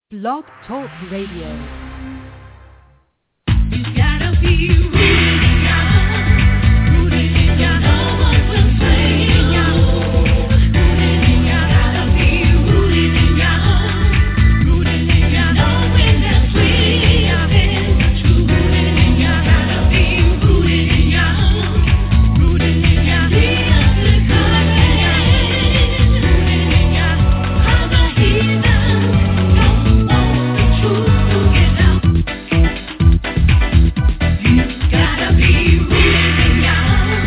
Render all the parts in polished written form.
Blog Talk Radio. You gotta be rooted in God, rooted in God. No one will save you. Rooted in God, gotta be rooted in God, rooted in God. Knowing that we are in the truth. Rooted in God, gotta be rooted in God, rooted in God. Be of the covenant, rooted in God. How the heathen don't want the truth to get out. Gotta be rooted in God.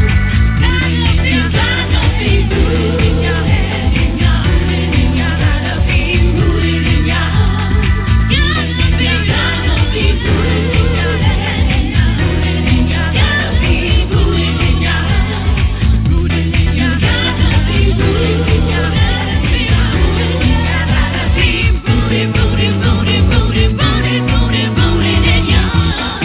Gotta be rooted in your head, in God. Gotta be rooted in God. Gotta be rooted in your head, in God. Gotta be rooted in God. Rooted in God. Gotta be rooted in your head, in God. Gotta be rooted, rooted, rooted, rooted, rooted, rooted, rooted in God.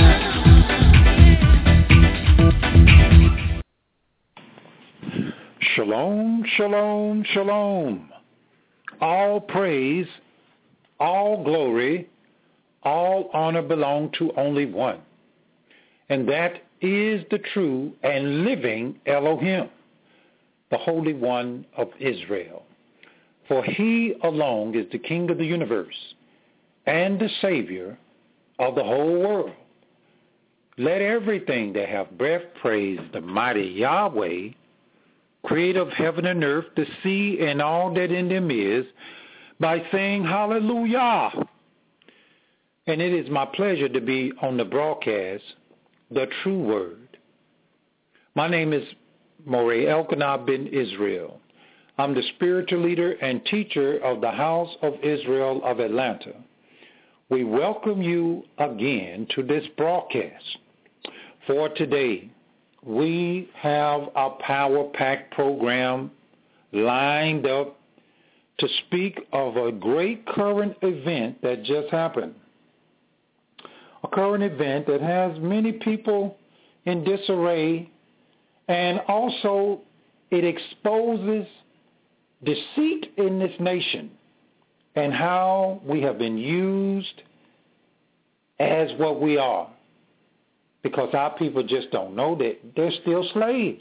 Shalom, shalom, shalom. All praise, all glory, all honor belong to only one. And that is the true and living Elohim, the Holy One of Israel. For he alone is the King of the universe and the Savior of the whole world. Let everything that have breath praise the mighty Yahweh, creator of heaven and earth, the sea and all that in them is, by saying hallelujah. And it is my pleasure to be on the broadcast, The True Word. My name is Moreh Elkanah ben Israel. I'm the spiritual leader and teacher of the House of Israel of Atlanta. We welcome you again to this broadcast. For today, we have a power-packed program lined up to speak of a great current event that just happened. A current event that has many people in disarray, and also it exposes deceit in this nation and how we have been used as what we are. Because our people just don't know that they're still slaves.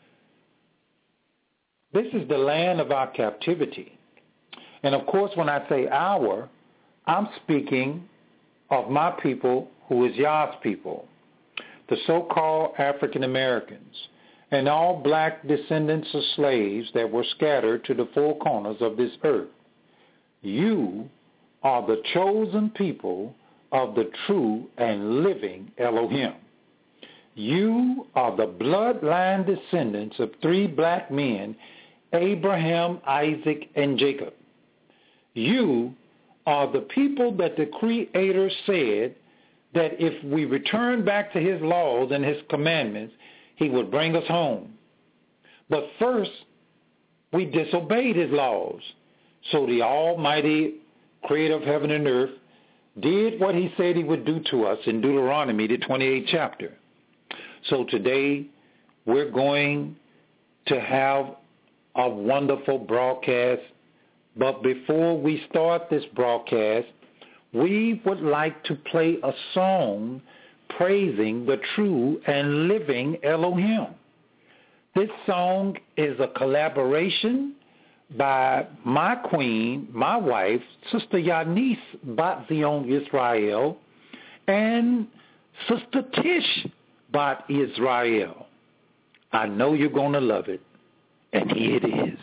This is the land of our captivity. And of course, when I say our, I'm speaking of my people who is Yah's people, the so-called African Americans, and all black descendants of slaves that were scattered to the four corners of this earth. You are the chosen people of the true and living Elohim. You are the bloodline descendants of three black men, Abraham, Isaac, and Jacob. You are the people that the Creator said that if we return back to his laws and his commandments, he would bring us home. But first, we disobeyed his laws. So the Almighty Creator of heaven and earth did what he said he would do to us in Deuteronomy, the 28th chapter. So today, we're going to have a wonderful broadcast. But before we start this broadcast, we would like to play a song praising the true and living Elohim. This song is a collaboration by my queen, my wife, Sister Yanis Bat Zion Israel, and Sister Tish Bat Israel. I know you're going to love it, and here it is.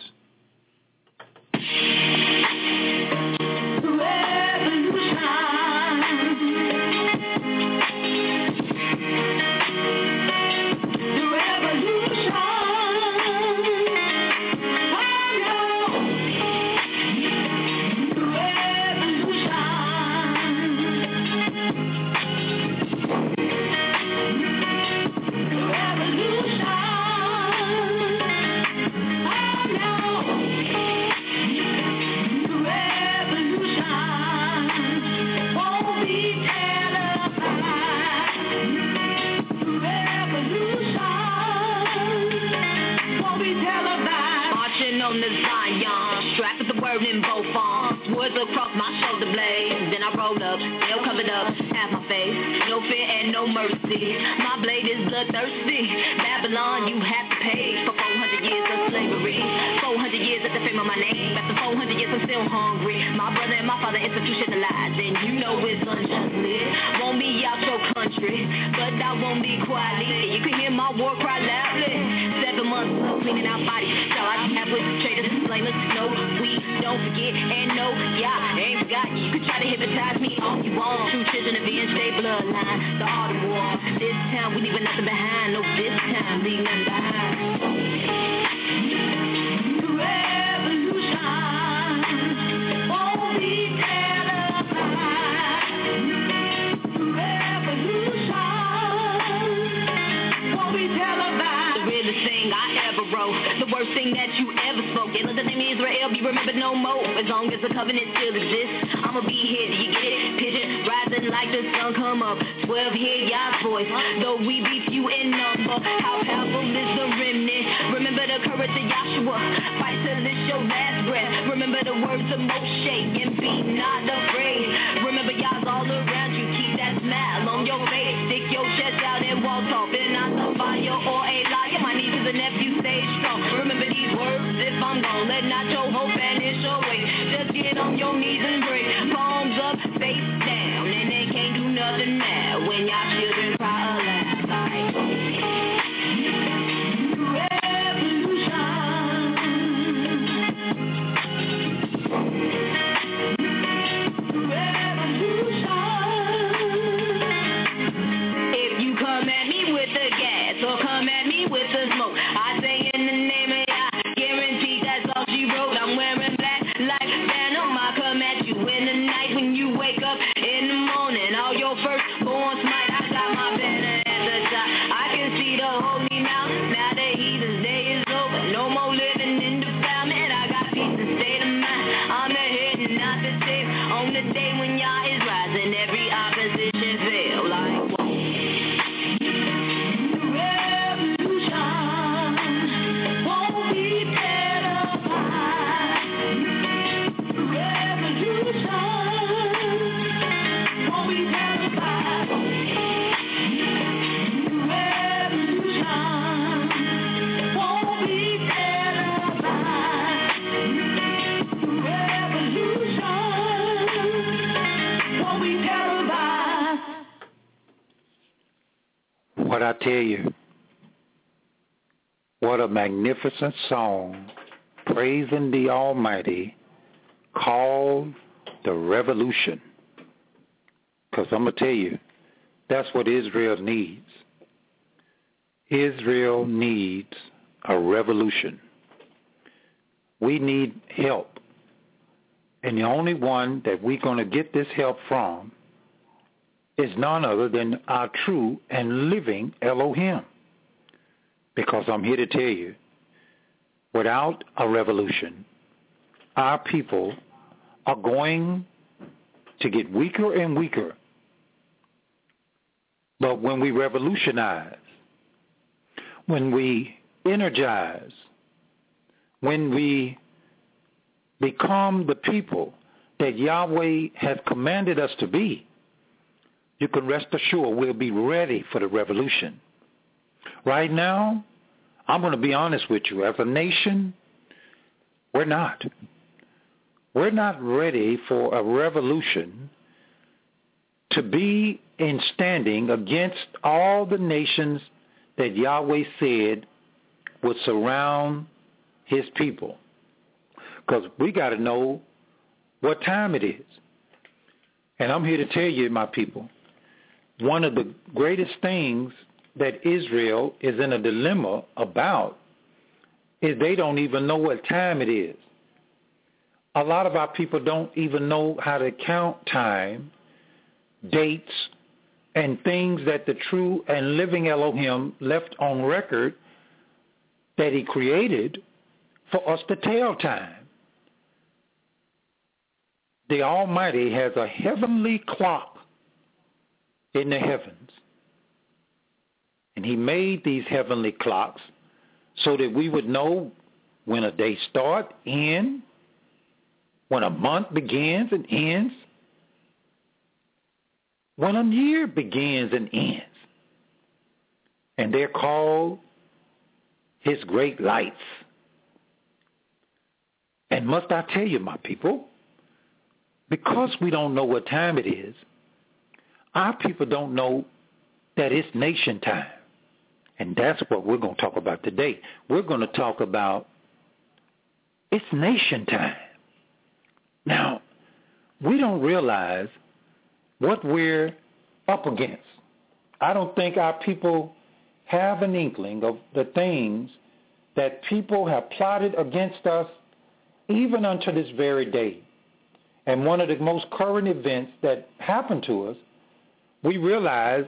On the Zion, strapped with the word in both arms, words across my shoulder blades. Then I roll up, nail covered up, half my face, no fear and no mercy. My blade is bloodthirsty. Babylon, you have to pay for 400 years of slavery. 400 years at the fame of my name. After 400 years, I'm still hungry. My brother and my father institutionalized, and you know it's unjustly. Won't be out your country, but I won't be quietly. You can hear my war cry loudly. 7 months of cleaning out bodies. Shall I have with traitors and slavers? No, we don't forget, and no, yeah, they ain't forgot you. You can try to hypnotize me all you want. True children of the state bloodline, the art of war. This time we leaving nothing behind. No, this time leaving nothing behind. Revolution won't be televised. Revolution won't be televised. The realest thing I ever wrote, the worst thing that you ever spoke. Ain't the name Israel be remembered no more. As long as the covenant still exists, I'ma be here. Do you get it? Pigeon rising like the sun come up. 12 hear Yah's voice, though we be few in number. How powerful is the remnant? Remember the courage of Joshua. Fight till it's your last breath. Remember the words of Moshe and be not afraid. Remember Yah's all around you. Keep that smile on your face. Stick your chest out and walk off. And not the fire or a liar. My nieces and nephews stay strong. Remember these words if I'm gone. Let not your hope vanish away. Just get on your knees and pray. Palms up, face down. And they can't do nothing now when y'all children cry aloud. If you come at me with the gas or come at me with the smoke, I say in the name of Yah, guaranteed that's all she wrote. I'm wearing black like Phantom. I come at you in the night when you wake up in the morning. All your firstborn smite, I got my banner at the top. I can see the holy mountain. Now the heathen's day is over. No more living in defilement. I got peace and state of mind. I'm the head and not the tail. On the day when Yah is rising, every opposition fail. Like what I tell you, what a magnificent song praising the Almighty called The Revolution. Because I'm going to tell you, that's what Israel needs. Israel needs a revolution. We need help. And the only one that we're going to get this help from is none other than our true and living Elohim. Because I'm here to tell you, without a revolution, our people are going to get weaker and weaker. But when we revolutionize, when we energize, when we become the people that Yahweh has commanded us to be, you can rest assured we'll be ready for the revolution. Right now, I'm going to be honest with you. As a nation, we're not. We're not ready for a revolution to be in standing against all the nations that Yahweh said would surround his people. Because we got to know what time it is. And I'm here to tell you, my people, one of the greatest things that Israel is in a dilemma about is they don't even know what time it is. A lot of our people don't even know how to count time, dates, and things that the true and living Elohim left on record that he created for us to tell time. The Almighty has a heavenly clock in the heavens. And he made these heavenly clocks so that we would know when a day starts, ends, when a month begins and ends. when a year begins and ends, and they're called his great lights. And must I tell you, my people, because we don't know what time it is, our people don't know that it's nation time. And that's what we're going to talk about today. We're going to talk about it's nation time. Now, we don't realize what we're up against. I don't think our people have an inkling of the things that people have plotted against us even unto this very day. And one of the most current events that happened to us, we realized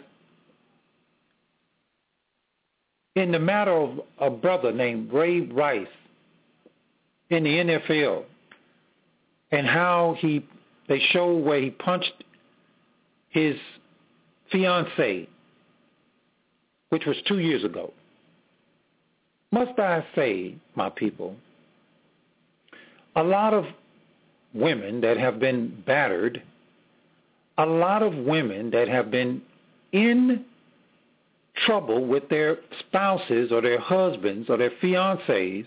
in the matter of a brother named Ray Rice in the NFL, and how they showed where he punched his fiancée, which was 2 years ago. Must I say, my people, a lot of women that have been battered, a lot of women that have been in trouble with their spouses or their husbands or their fiancés,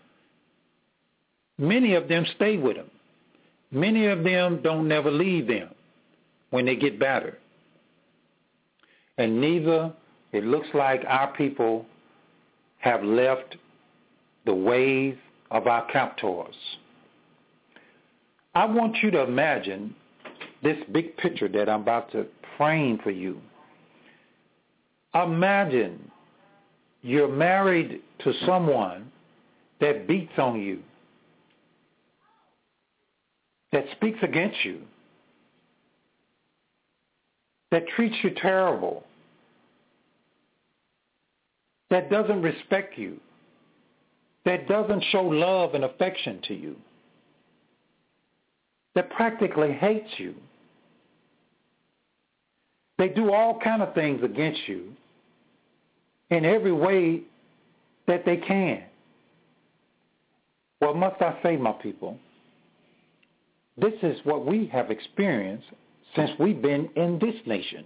many of them stay with them. Many of them don't never leave them when they get battered. And neither, it looks like our people have left the ways of our captors. I want you to imagine this big picture that I'm about to frame for you. Imagine you're married to someone that beats on you, that speaks against you, that treats you terrible, that doesn't respect you, that doesn't show love and affection to you, that practically hates you. They do all kinds of things against you in every way that they can. Well, must I say, my people, this is what we have experienced since we've been in this nation.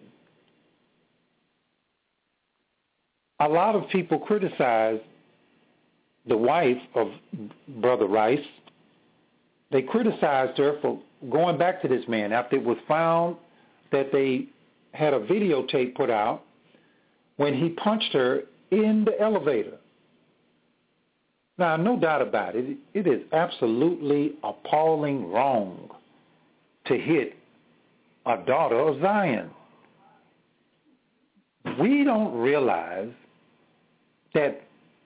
A lot of people criticize the wife of Brother Rice. They criticized her for going back to this man after it was found that they had a videotape put out when he punched her in the elevator. Now, no doubt about it, it is absolutely appalling wrong to hit a daughter of Zion. We don't realize that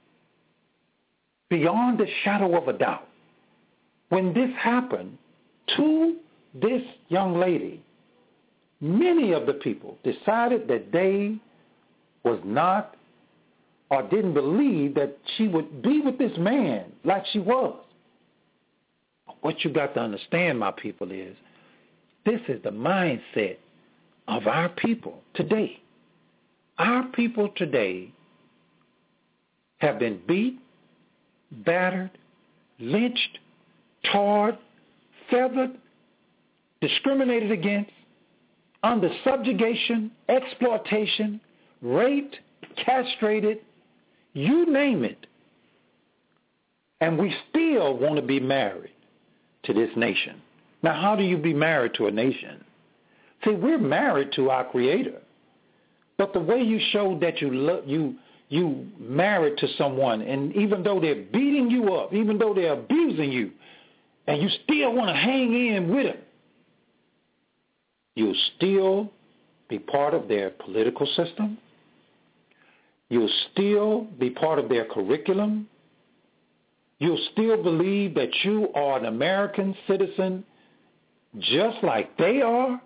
beyond the shadow of a doubt, when this happened to this young lady, many of the people decided that they was not or didn't believe that she would be with this man like she was. What you got to understand, my people, is this is the mindset of our people today. Our people today have been beat, battered, lynched, tarred, feathered, discriminated against, under subjugation, exploitation, raped, castrated, you name it. And we still want to be married to this nation. Now, how do you be married to a nation? See, we're married to our Creator. But the way you show that you married to someone, and even though they're beating you up, even though they're abusing you, and you still want to hang in with them, you'll still be part of their political system. You'll still be part of their curriculum. You'll still believe that you are an American citizen just like they are.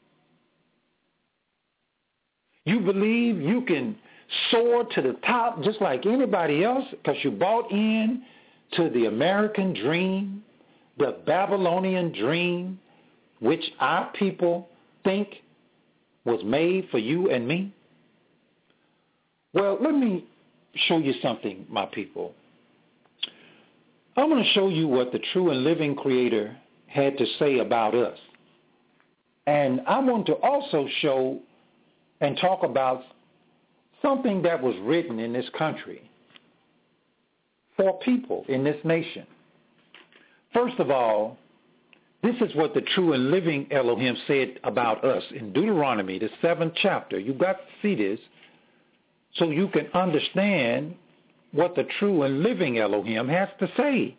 You believe you can soar to the top just like anybody else because you bought in to the American dream, the Babylonian dream, which our people think was made for you and me. Well, let me show you something, my people. I'm going to show you what the true and living Creator had to say about us. And I want to also show and talk about something that was written in this country for people in this nation. First of all, this is what the true and living Elohim said about us in Deuteronomy, the 7th chapter. You've got to see this so you can understand what the true and living Elohim has to say.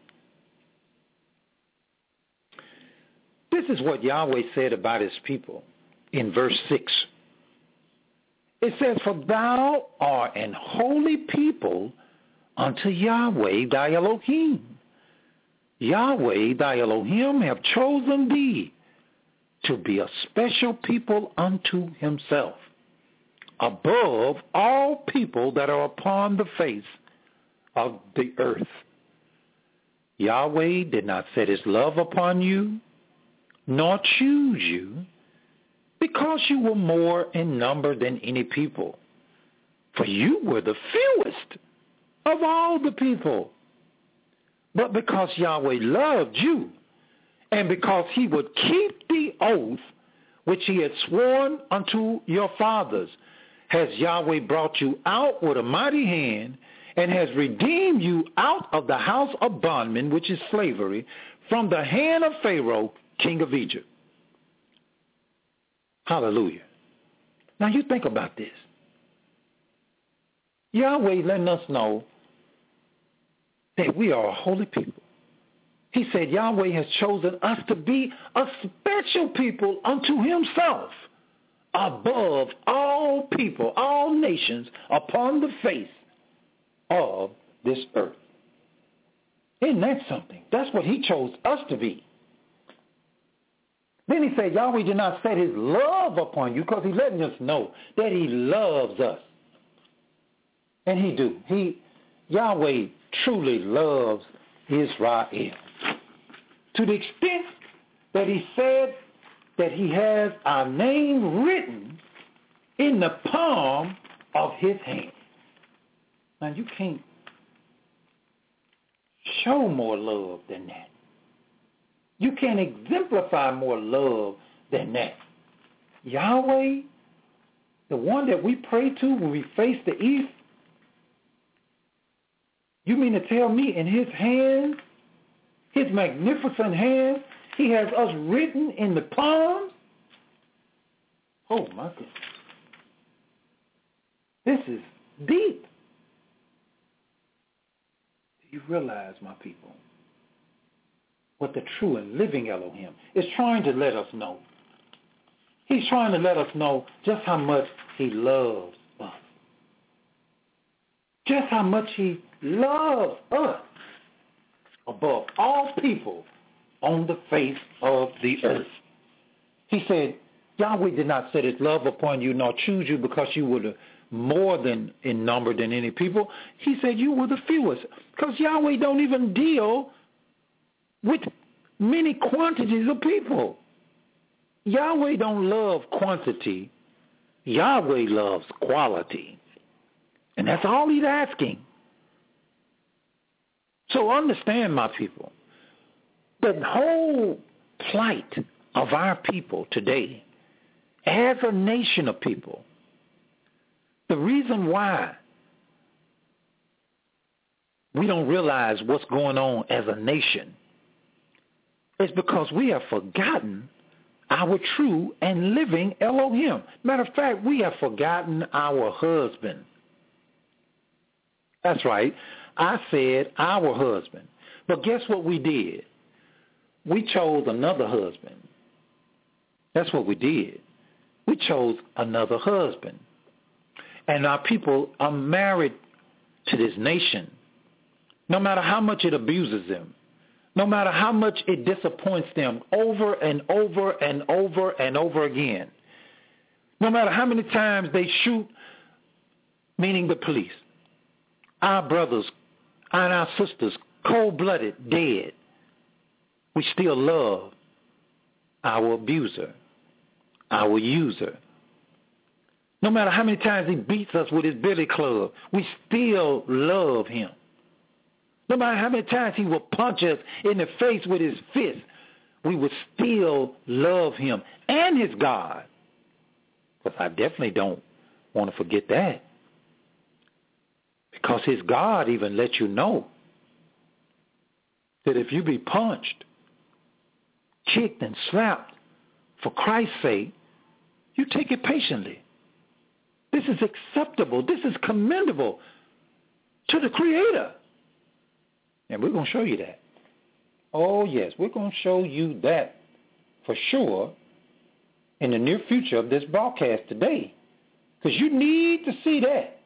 This is what Yahweh said about his people in verse 6. It says, "For thou art an holy people unto Yahweh thy Elohim. Yahweh thy Elohim have chosen thee to be a special people unto himself, above all people that are upon the face of the earth." Yahweh did not set his love upon you, nor choose you, because you were more in number than any people. For you were the fewest of all the people. But because Yahweh loved you, and because he would keep the oath which he had sworn unto your fathers, has Yahweh brought you out with a mighty hand, and has redeemed you out of the house of bondmen, which is slavery, from the hand of Pharaoh, king of Egypt. Hallelujah. Now you think about this. Yahweh letting us know that we are a holy people. He said Yahweh has chosen us to be a special people unto himself, above all people, all nations upon the face of this earth. Isn't that something? That's what he chose us to be. Then he said Yahweh did not set his love upon you, because he's letting us know that he loves us. And he do. Yahweh truly loves Israel, to the extent that he said that he has our name written in the palm of his hand. Now you can't show more love than that. You can't exemplify more love than that. Yahweh, the one that we pray to when we face the east, you mean to tell me in his hands, his magnificent hands, he has us written in the palms? Oh my goodness. This is deep. Do you realize, my people, what the true and living Elohim is trying to let us know? He's trying to let us know just how much he loves us. Just how much he loves us above all people on the face of the earth. He said, Yahweh did not set his love upon you nor choose you because you were the more than in number than any people. He said you were the fewest, because Yahweh don't even deal with many quantities of people. Yahweh don't love quantity. Yahweh loves quality. And that's all he's asking. So understand, my people, the whole plight of our people today, as a nation of people, the reason why we don't realize what's going on as a nation is because we have forgotten our true and living Elohim. Matter of fact, we have forgotten our husband. That's right. I said our husband. But guess what we did? We chose another husband. That's what we did. We chose another husband. And our people are married to this nation. No matter how much it abuses them, no matter how much it disappoints them over and over and over and over again, no matter how many times they shoot, meaning the police, our brothers and our sisters, cold-blooded, dead, we still love our abuser, our user. No matter how many times he beats us with his billy club, we still love him. No matter how many times he will punch us in the face with his fist, we would still love him and his God. Because I definitely don't want to forget that. Because his God even lets you know that if you be punched, kicked, and slapped for Christ's sake, you take it patiently. This is acceptable. This is commendable to the Creator. And we're going to show you that. Oh, yes, we're going to show you that for sure in the near future of this broadcast today. Because you need to see that.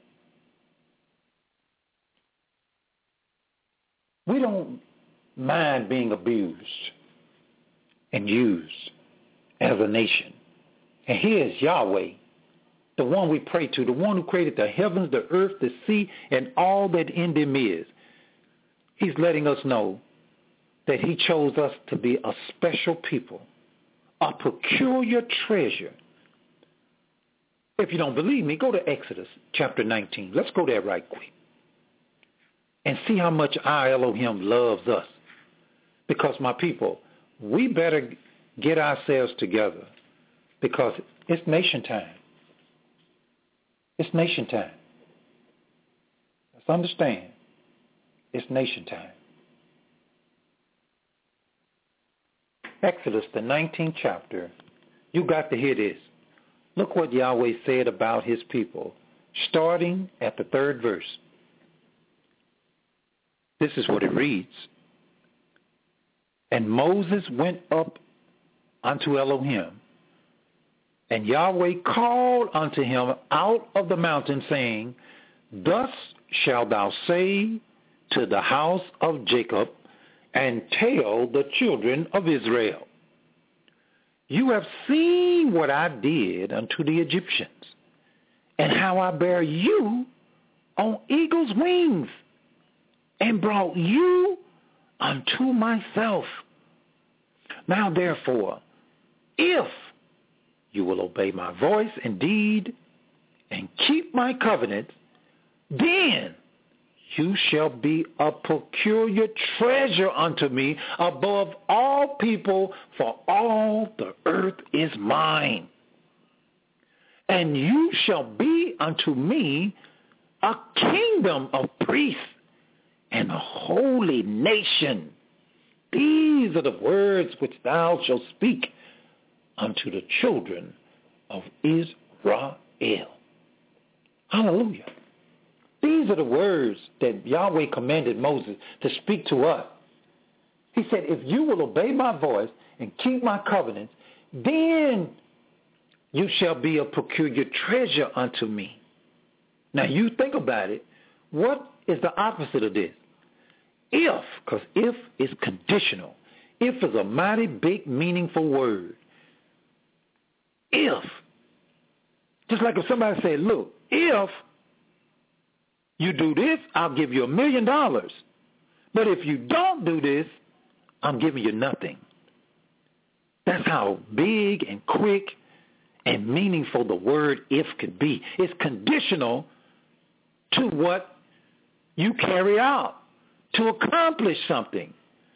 We don't mind being abused and used as a nation. And here's Yahweh, the one we pray to, the one who created the heavens, the earth, the sea, and all that in them is. He's letting us know that he chose us to be a special people, a peculiar treasure. If you don't believe me, go to Exodus chapter 19. Let's go there right quick and see how much our Elohim loves us. Because, my people, we better get ourselves together because it's nation time. It's nation time. Let's understand. It's nation time. Exodus, the 19th chapter. You got to hear this. Look what Yahweh said about his people, starting at the 3rd verse. This is what it reads. And Moses went up unto Elohim, and Yahweh called unto him out of the mountain, saying, Thus shalt thou say to the house of Jacob, and tell the children of Israel, You have seen what I did unto the Egyptians, and how I bare you on eagle's wings, and brought you unto myself. Now therefore, if you will obey my voice indeed, and keep my covenant, then you shall be a peculiar treasure unto me above all people, for all the earth is mine. And you shall be unto me a kingdom of priests and a holy nation. These are the words which thou shalt speak unto the children of Israel. Hallelujah. These are the words that Yahweh commanded Moses to speak to us. He said, if you will obey my voice and keep my covenants, then you shall be a peculiar treasure unto me. Now you think about it. What is the opposite of this? If, because if is conditional. If is a mighty big meaningful word. If. Just like if somebody said, look, if you do this, I'll give you $1 million. But if you don't do this, I'm giving you nothing. That's how big and quick and meaningful the word if could be. It's conditional to what you carry out, to accomplish something.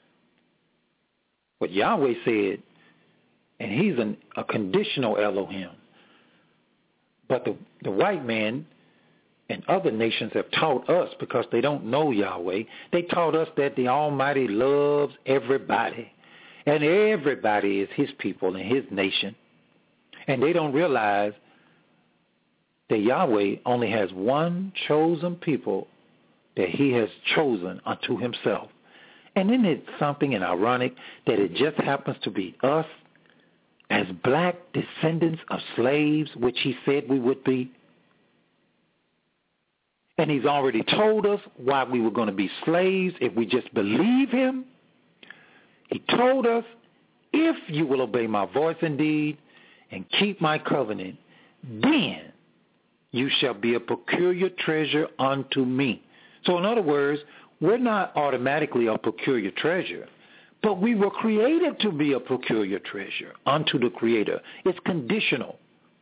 What Yahweh said, and he's a conditional Elohim. But the white man and other nations have taught us, because they don't know Yahweh, they taught us that the Almighty loves everybody. And everybody is his people and his nation. And they don't realize that Yahweh only has one chosen people that he has chosen unto himself. And isn't it something and ironic that it just happens to be us as black descendants of slaves, which he said we would be? And he's already told us why we were going to be slaves if we just believe him. He told us, if you will obey my voice indeed and keep my covenant, then you shall be a peculiar treasure unto me. So in other words, we're not automatically a peculiar treasure, but we were created to be a peculiar treasure unto the Creator. It's conditional.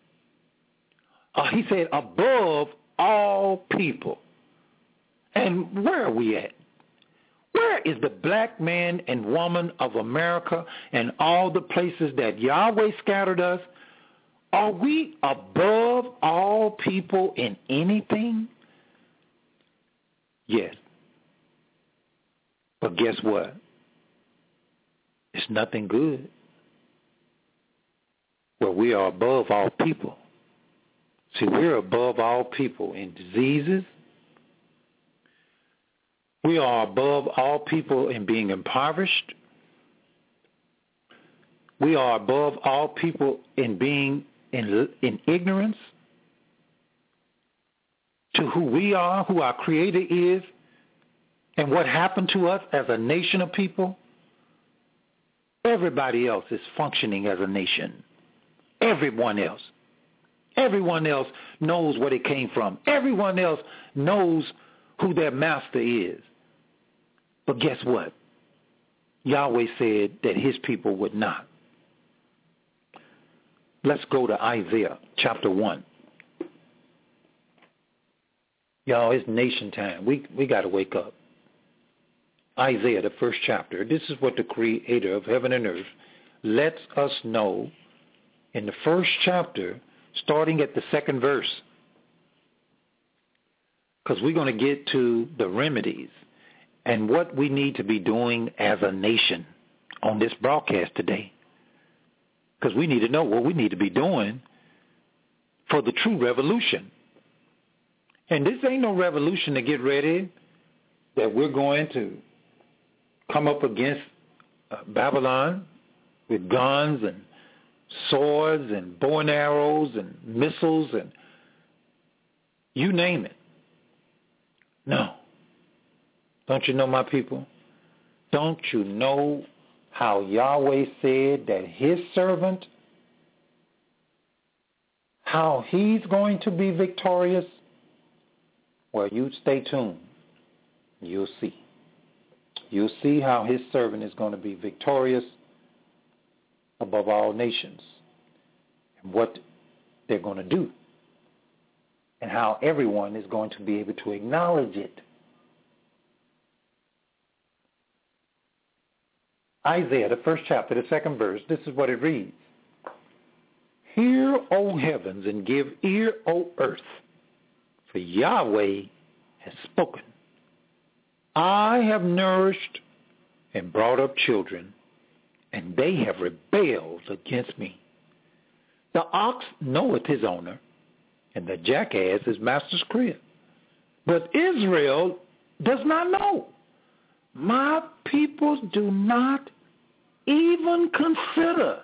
He said, above all people. And where are we at? Where is the black man and woman of America and all the places that Yahweh scattered us? Are we above all people in anything? Yes. But guess what? It's nothing good. Well, we are above all people. See, we're above all people in diseases. We are above all people in being impoverished. We are above all people in being in ignorance to who we are, who our Creator is, and what happened to us as a nation of people. Everybody else is functioning as a nation. Everyone else. Everyone else knows where they came from. Everyone else knows who their master is. But guess what? Yahweh said that his people would not. Let's go to Isaiah chapter 1. Y'all, it's nation time. We got to wake up. Isaiah, the first chapter. This is what the Creator of heaven and earth lets us know in the first chapter, starting at the second verse. Because we're going to get to the remedies and what we need to be doing as a nation on this broadcast today. Because we need to know what we need to be doing for the true revolution. And this ain't no revolution to get ready that we're going to come up against Babylon with guns and swords and bow and arrows and missiles and you name it. No. Don't you know, my people? Don't you know how Yahweh said that his servant, how he's going to be victorious? Well, you stay tuned. You'll see. You'll see how his servant is going to be victorious above all nations and what they're going to do and how everyone is going to be able to acknowledge it. Isaiah, the first chapter, the second verse, this is what it reads. Hear, O heavens, and give ear, O earth, for Yahweh has spoken. I have nourished and brought up children, and they have rebelled against me. The ox knoweth his owner, and the jackass his master's crib. But Israel does not know. My people do not even consider.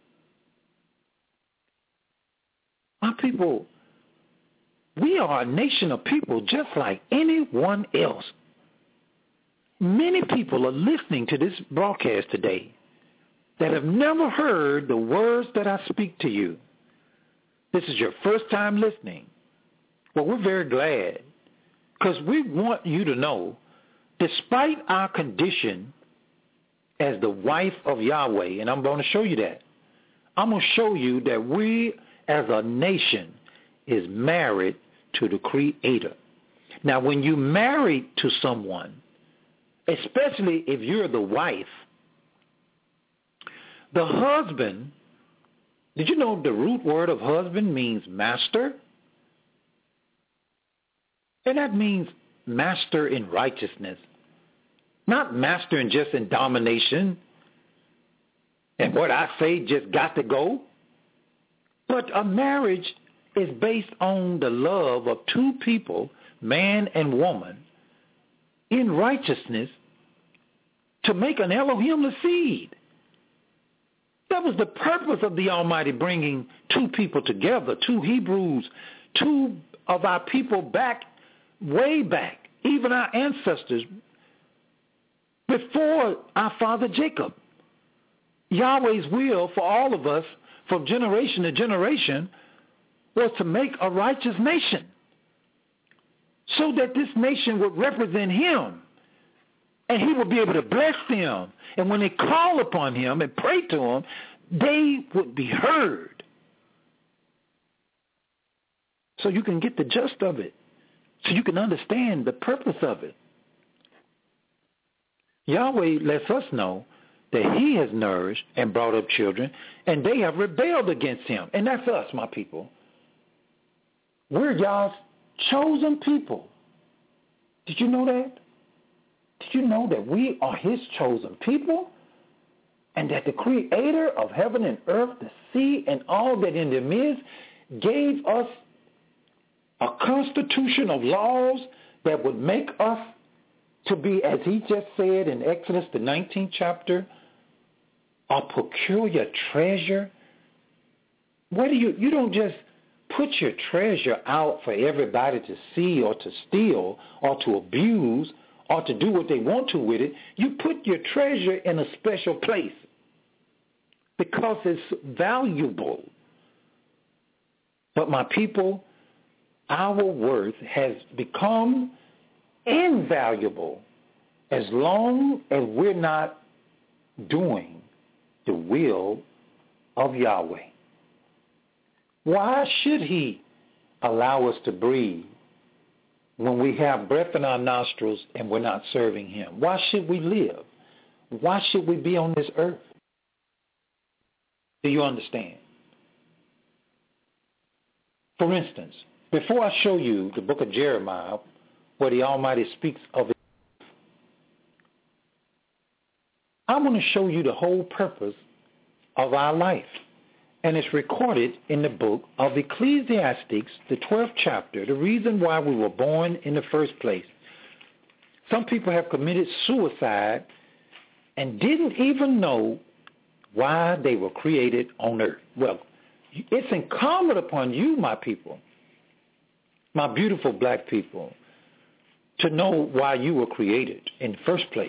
My people, we are a nation of people just like anyone else. Many people are listening to this broadcast today that have never heard the words that I speak to you. This is your first time listening. Well, we're very glad because we want you to know, despite our condition as the wife of Yahweh, and I'm going to show you that. I'm going to show you that we as a nation is married to the Creator. Now, when you married to someone, especially if you're the wife, the husband, did you know the root word of husband means master? And that means master in righteousness. Not master in just in domination. And what I say just got to go. But a marriage is based on the love of two people, man and woman, in righteousness to make an Elohim seed. That was the purpose of the Almighty bringing two people together, two Hebrews, two of our people back, way back, even our ancestors, before our father Jacob. Yahweh's will for all of us from generation to generation was to make a righteous nation so that this nation would represent him and he would be able to bless them. And when they call upon him and pray to him, they would be heard. So you can get the gist of it. So you can understand the purpose of it. Yahweh lets us know that he has nourished and brought up children, and they have rebelled against him. And that's us, my people. We're Yah's chosen people. Did you know that? Did you know that we are his chosen people? And that the creator of heaven and earth, the sea, and all that in them is, gave us a constitution of laws that would make us to be, as he just said in Exodus, the 19th chapter, a peculiar treasure. What do you don't just put your treasure out for everybody to see or to steal or to abuse or to do what they want to with it. You put your treasure in a special place because it's valuable. But my people, our worth has become invaluable as long as we're not doing the will of Yahweh. Why should he allow us to breathe when we have breath in our nostrils and we're not serving him? Why should we live? Why should we be on this earth? Do you understand? For instance, before I show you the book of Jeremiah, where the Almighty speaks of it, I want to show you the whole purpose of our life. And it's recorded in the book of Ecclesiastes, the 12th chapter, the reason why we were born in the first place. Some people have committed suicide and didn't even know why they were created on earth. Well, it's incumbent upon you, my people, my beautiful black people, to know why you were created in the first place.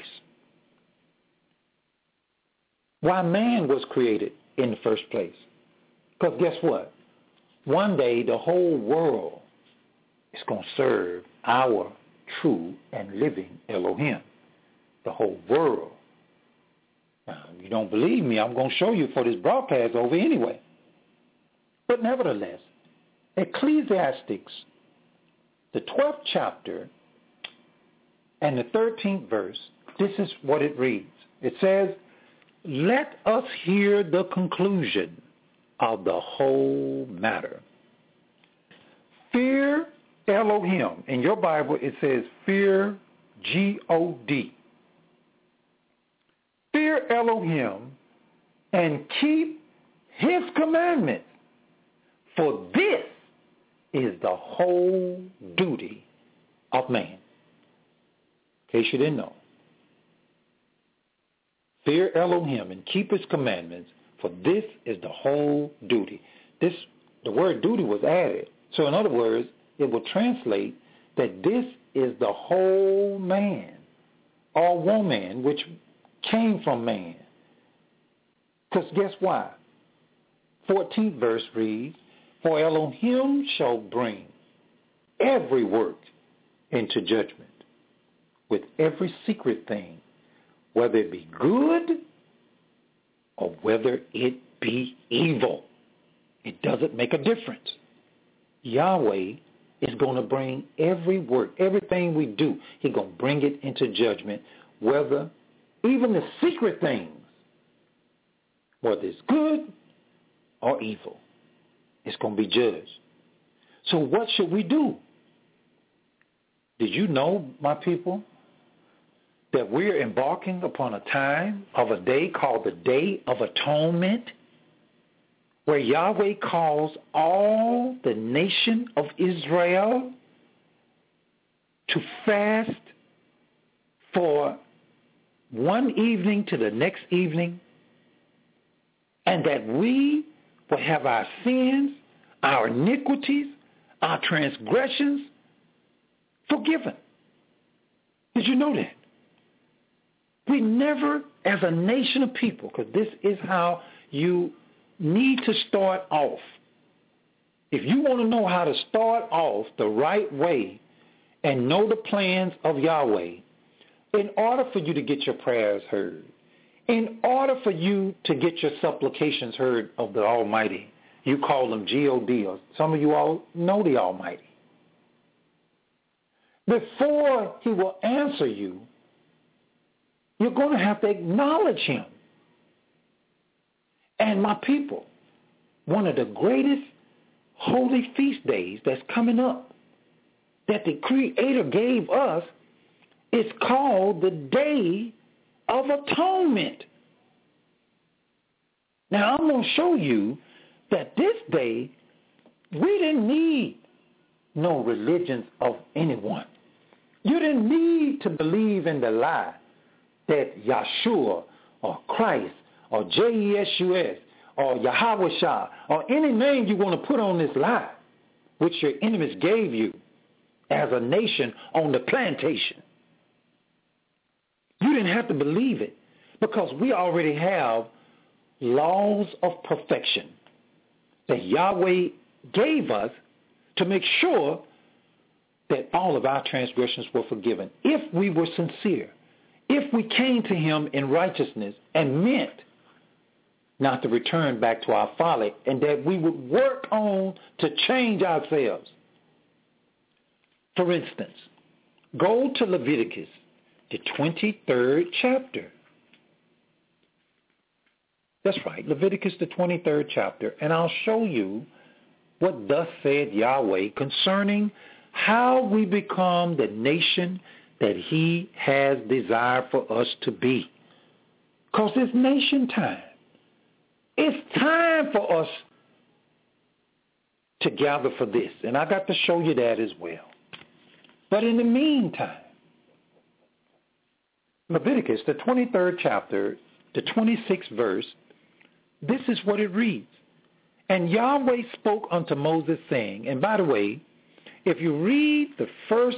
Why man was created in the first place. Because guess what? One day the whole world is going to serve our true and living Elohim. The whole world. Now, if you don't believe me, I'm going to show you for this broadcast over anyway. But nevertheless, Ecclesiastes, the 12th chapter and the 13th verse, this is what it reads. It says, "Let us hear the conclusion of the whole matter. Fear Elohim." In your Bible, it says fear, G-O-D. Fear Elohim and keep his commandments, for this is the whole duty of man. In case you didn't know. Fear Elohim and keep his commandments, for this is the whole duty. The word duty was added. So in other words, it will translate that this is the whole man or woman, which came from man. Because guess why? 14th verse reads, "For Elohim shall bring every work into judgment with every secret thing, whether it be good or whether it be evil." It doesn't make a difference. Yahweh is going to bring every work, everything we do, he's going to bring it into judgment, whether even the secret things, whether it's good or evil, it's going to be judged. So what should we do? Did you know, my people, that we're embarking upon a time of a day called the Day of Atonement, where Yahweh calls all the nation of Israel to fast for one evening to the next evening, and that we will have our sins, our iniquities, our transgressions forgiven. Did you know that? We never, as a nation of people, because this is how you need to start off. If you want to know how to start off the right way and know the plans of Yahweh, in order for you to get your prayers heard, in order for you to get your supplications heard of the Almighty, you call them G-O-D, or some of you all know the Almighty. Before he will answer you, You're going to have to acknowledge him. And my people, one of the greatest holy feast days that's coming up that the Creator gave us is called the Day of Atonement. Now, I'm going to show you that this day, we didn't need no religions of anyone. You didn't need to believe in the lie that Yahshua or Christ or Jesus or Yahweh Shah or any name you want to put on this lie, which your enemies gave you as a nation on the plantation. You didn't have to believe it because we already have laws of perfection that Yahweh gave us to make sure that all of our transgressions were forgiven. If we were sincere, if we came to him in righteousness and meant not to return back to our folly, and that we would work on to change ourselves. For instance, go to Leviticus, the 23rd chapter. That's right, Leviticus, the 23rd chapter, and I'll show you what thus said Yahweh concerning how we become the nation that he has desired for us to be. Because it's nation time. It's time for us to gather for this. And I got to show you that as well. But in the meantime, Leviticus, the 23rd chapter, the 26th verse, this is what it reads. And Yahweh spoke unto Moses, saying, and by the way, if you read the first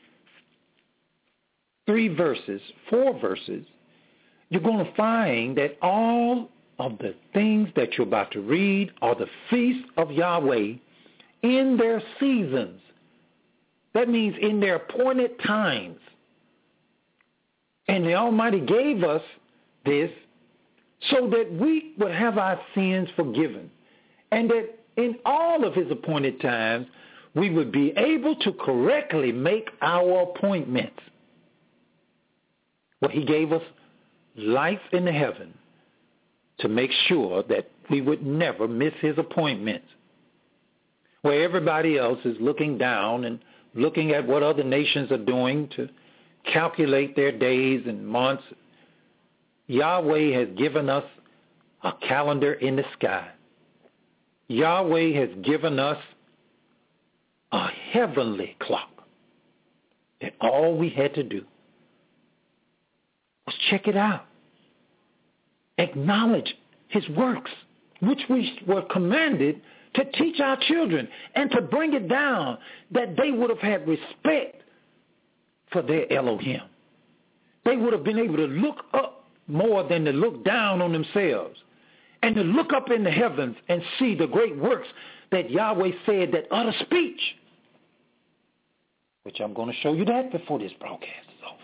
4 verses, you're going to find that all of the things that you're about to read are the feasts of Yahweh in their seasons. That means in their appointed times. And the Almighty gave us this so that we would have our sins forgiven. And that in all of his appointed times, we would be able to correctly make our appointments. Well, he gave us life in the heaven to make sure that we would never miss his appointments. Where everybody else is looking down and looking at what other nations are doing to calculate their days and months, Yahweh has given us a calendar in the sky. Yahweh has given us a heavenly clock that all we had to do was check it out. Acknowledge his works, which we were commanded to teach our children and to bring it down, that they would have had respect for their Elohim. They would have been able to look up more than to look down on themselves, and to look up in the heavens and see the great works that Yahweh said that utter speech, which I'm going to show you that before this broadcast is over.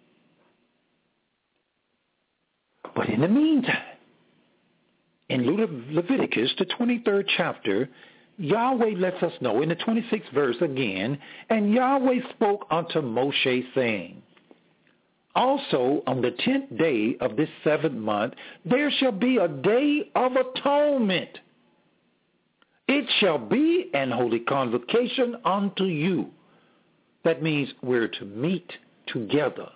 But in the meantime, in Leviticus, the 23rd chapter, Yahweh lets us know in the 26th verse again, and Yahweh spoke unto Moshe, saying, also on the 10th day of this 7th month, there shall be a day of atonement. It shall be an holy convocation unto you. That means we're to meet together.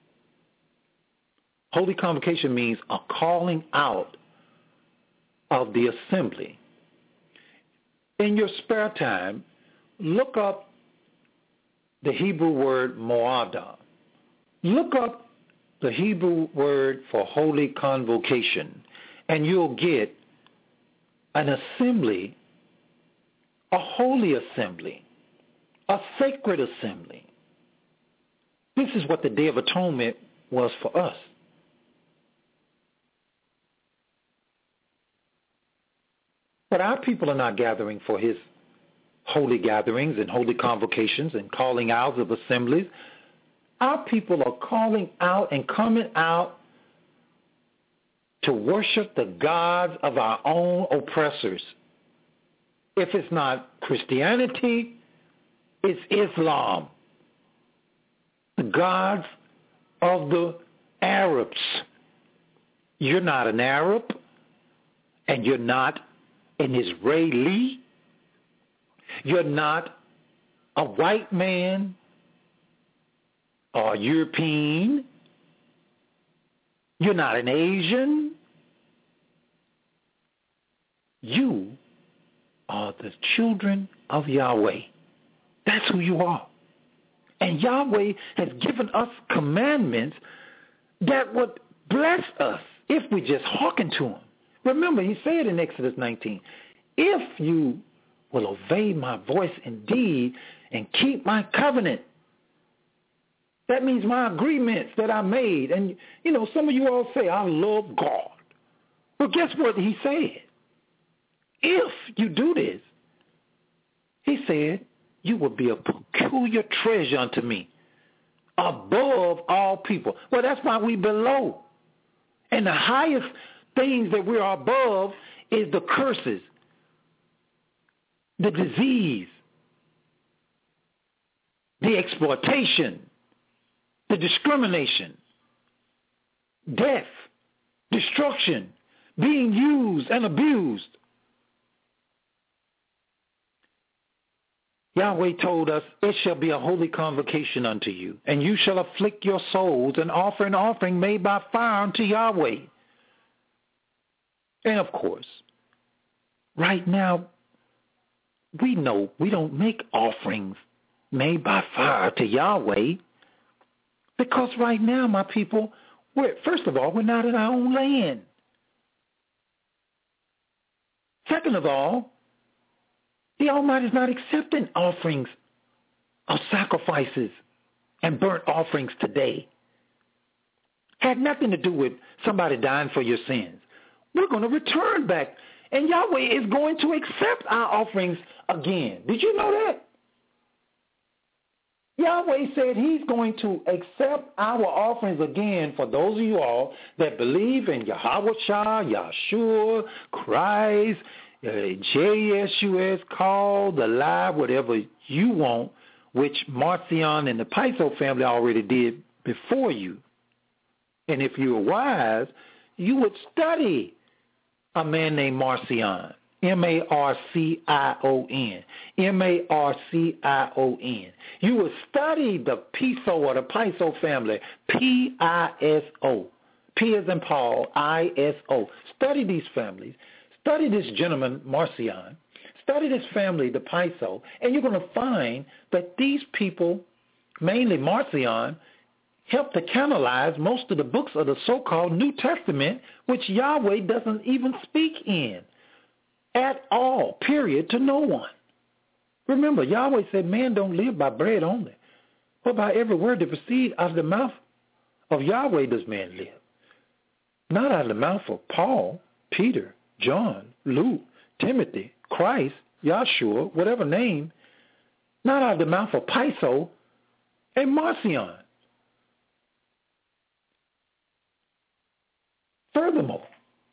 Holy convocation means a calling out of the assembly. In your spare time, look up the Hebrew word moadah. Look up the Hebrew word for holy convocation, and you'll get an assembly, a holy assembly, a sacred assembly. This is what the Day of Atonement was for us. But our people are not gathering for his holy gatherings and holy convocations and calling out of assemblies. Our people are calling out and coming out to worship the gods of our own oppressors. If it's not Christianity, it's Islam. The gods of the Arabs. You're not an Arab, and you're not an Israeli. You're not a white man or European. You're not an Asian. You are the children of Yahweh. That's who you are. And Yahweh has given us commandments that would bless us if we just hearken to him. Remember, he said in Exodus 19, if you will obey my voice indeed and keep my covenant. That means my agreements that I made. And, some of you all say, I love God. Well, guess what he said? If you do this, he said, you will be a peculiar treasure unto me, above all people. Well, that's why we below. And the highest things that we're above is the curses, the disease, the exploitation, the discrimination, death, destruction, being used and abused. Yahweh told us, it shall be a holy convocation unto you, and you shall afflict your souls and offer an offering made by fire unto Yahweh. And of course, right now, we know we don't make offerings made by fire to Yahweh because right now, my people, first of all, we're not in our own land. Second of all, the Almighty is not accepting offerings of sacrifices and burnt offerings today. Had nothing to do with somebody dying for your sins. We're going to return back, and Yahweh is going to accept our offerings again. Did you know that? Yahweh said he's going to accept our offerings again for those of you all that believe in Yahweh Shah, Yahshua, Christ, JSUS, call, the lie, whatever you want, which Marcion and the Paiso family already did before you. And if you were wise, you would study a man named Marcion, M-A-R-C-I-O-N, M-A-R-C-I-O-N. You would study the Piso or the Paiso family, P-I-S-O, P as in Paul, I-S-O. Study these families. Study this gentleman, Marcion. Study this family, the Paiso, and you're going to find that these people, mainly Marcion, helped to canalize most of the books of the so-called New Testament, which Yahweh doesn't even speak in at all, period, to no one. Remember, Yahweh said man don't live by bread only, but by every word that proceeds out of the mouth of Yahweh does man live. Not out of the mouth of Paul, Peter, John, Luke, Timothy, Christ, Yahshua, whatever name, not out of the mouth of Paiso and Marcion. Furthermore,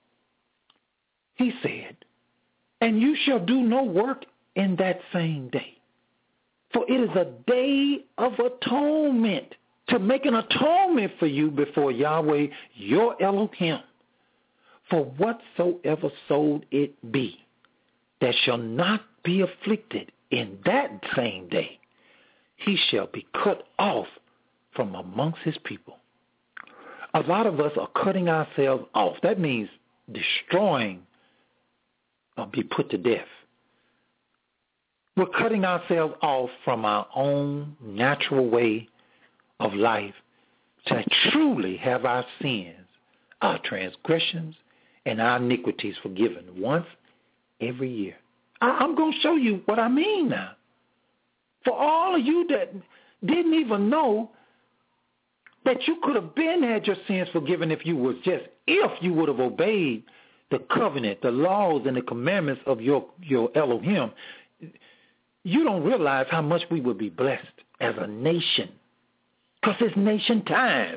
he said, and you shall do no work in that same day, for it is a day of atonement, to make an atonement for you before Yahweh, your Elohim. For whatsoever soul it be that shall not be afflicted in that same day, he shall be cut off from amongst his people. A lot of us are cutting ourselves off. That means destroying or be put to death. We're cutting ourselves off from our own natural way of life to truly have our sins, our transgressions, and our iniquities forgiven once every year. I'm going to show you what I mean now. For all of you that didn't even know that you could have been had your sins forgiven if you would have obeyed the covenant, the laws, and the commandments of your Elohim, you don't realize how much we would be blessed as a nation, because it's nation time.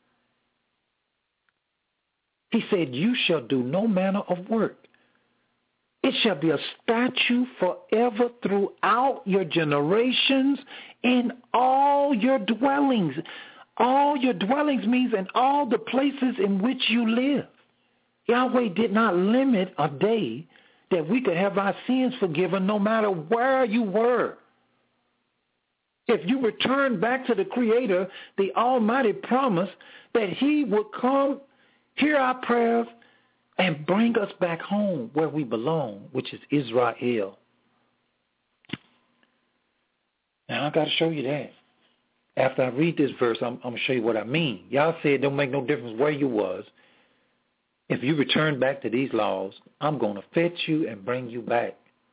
He said, you shall do no manner of work. It shall be a statute forever throughout your generations in all your dwellings. All your dwellings means in all the places in which you live. Yahweh did not limit a day that we could have our sins forgiven no matter where you were. If you return back to the Creator, the Almighty promised that he would come, hear our prayers, and bring us back home where we belong, which is Israel. Now, I got to show you that. After I read this verse, I'm going to show you what I mean. Y'all said it don't make no difference where you was. If you return back to these laws, I'm going to fetch you and bring you back.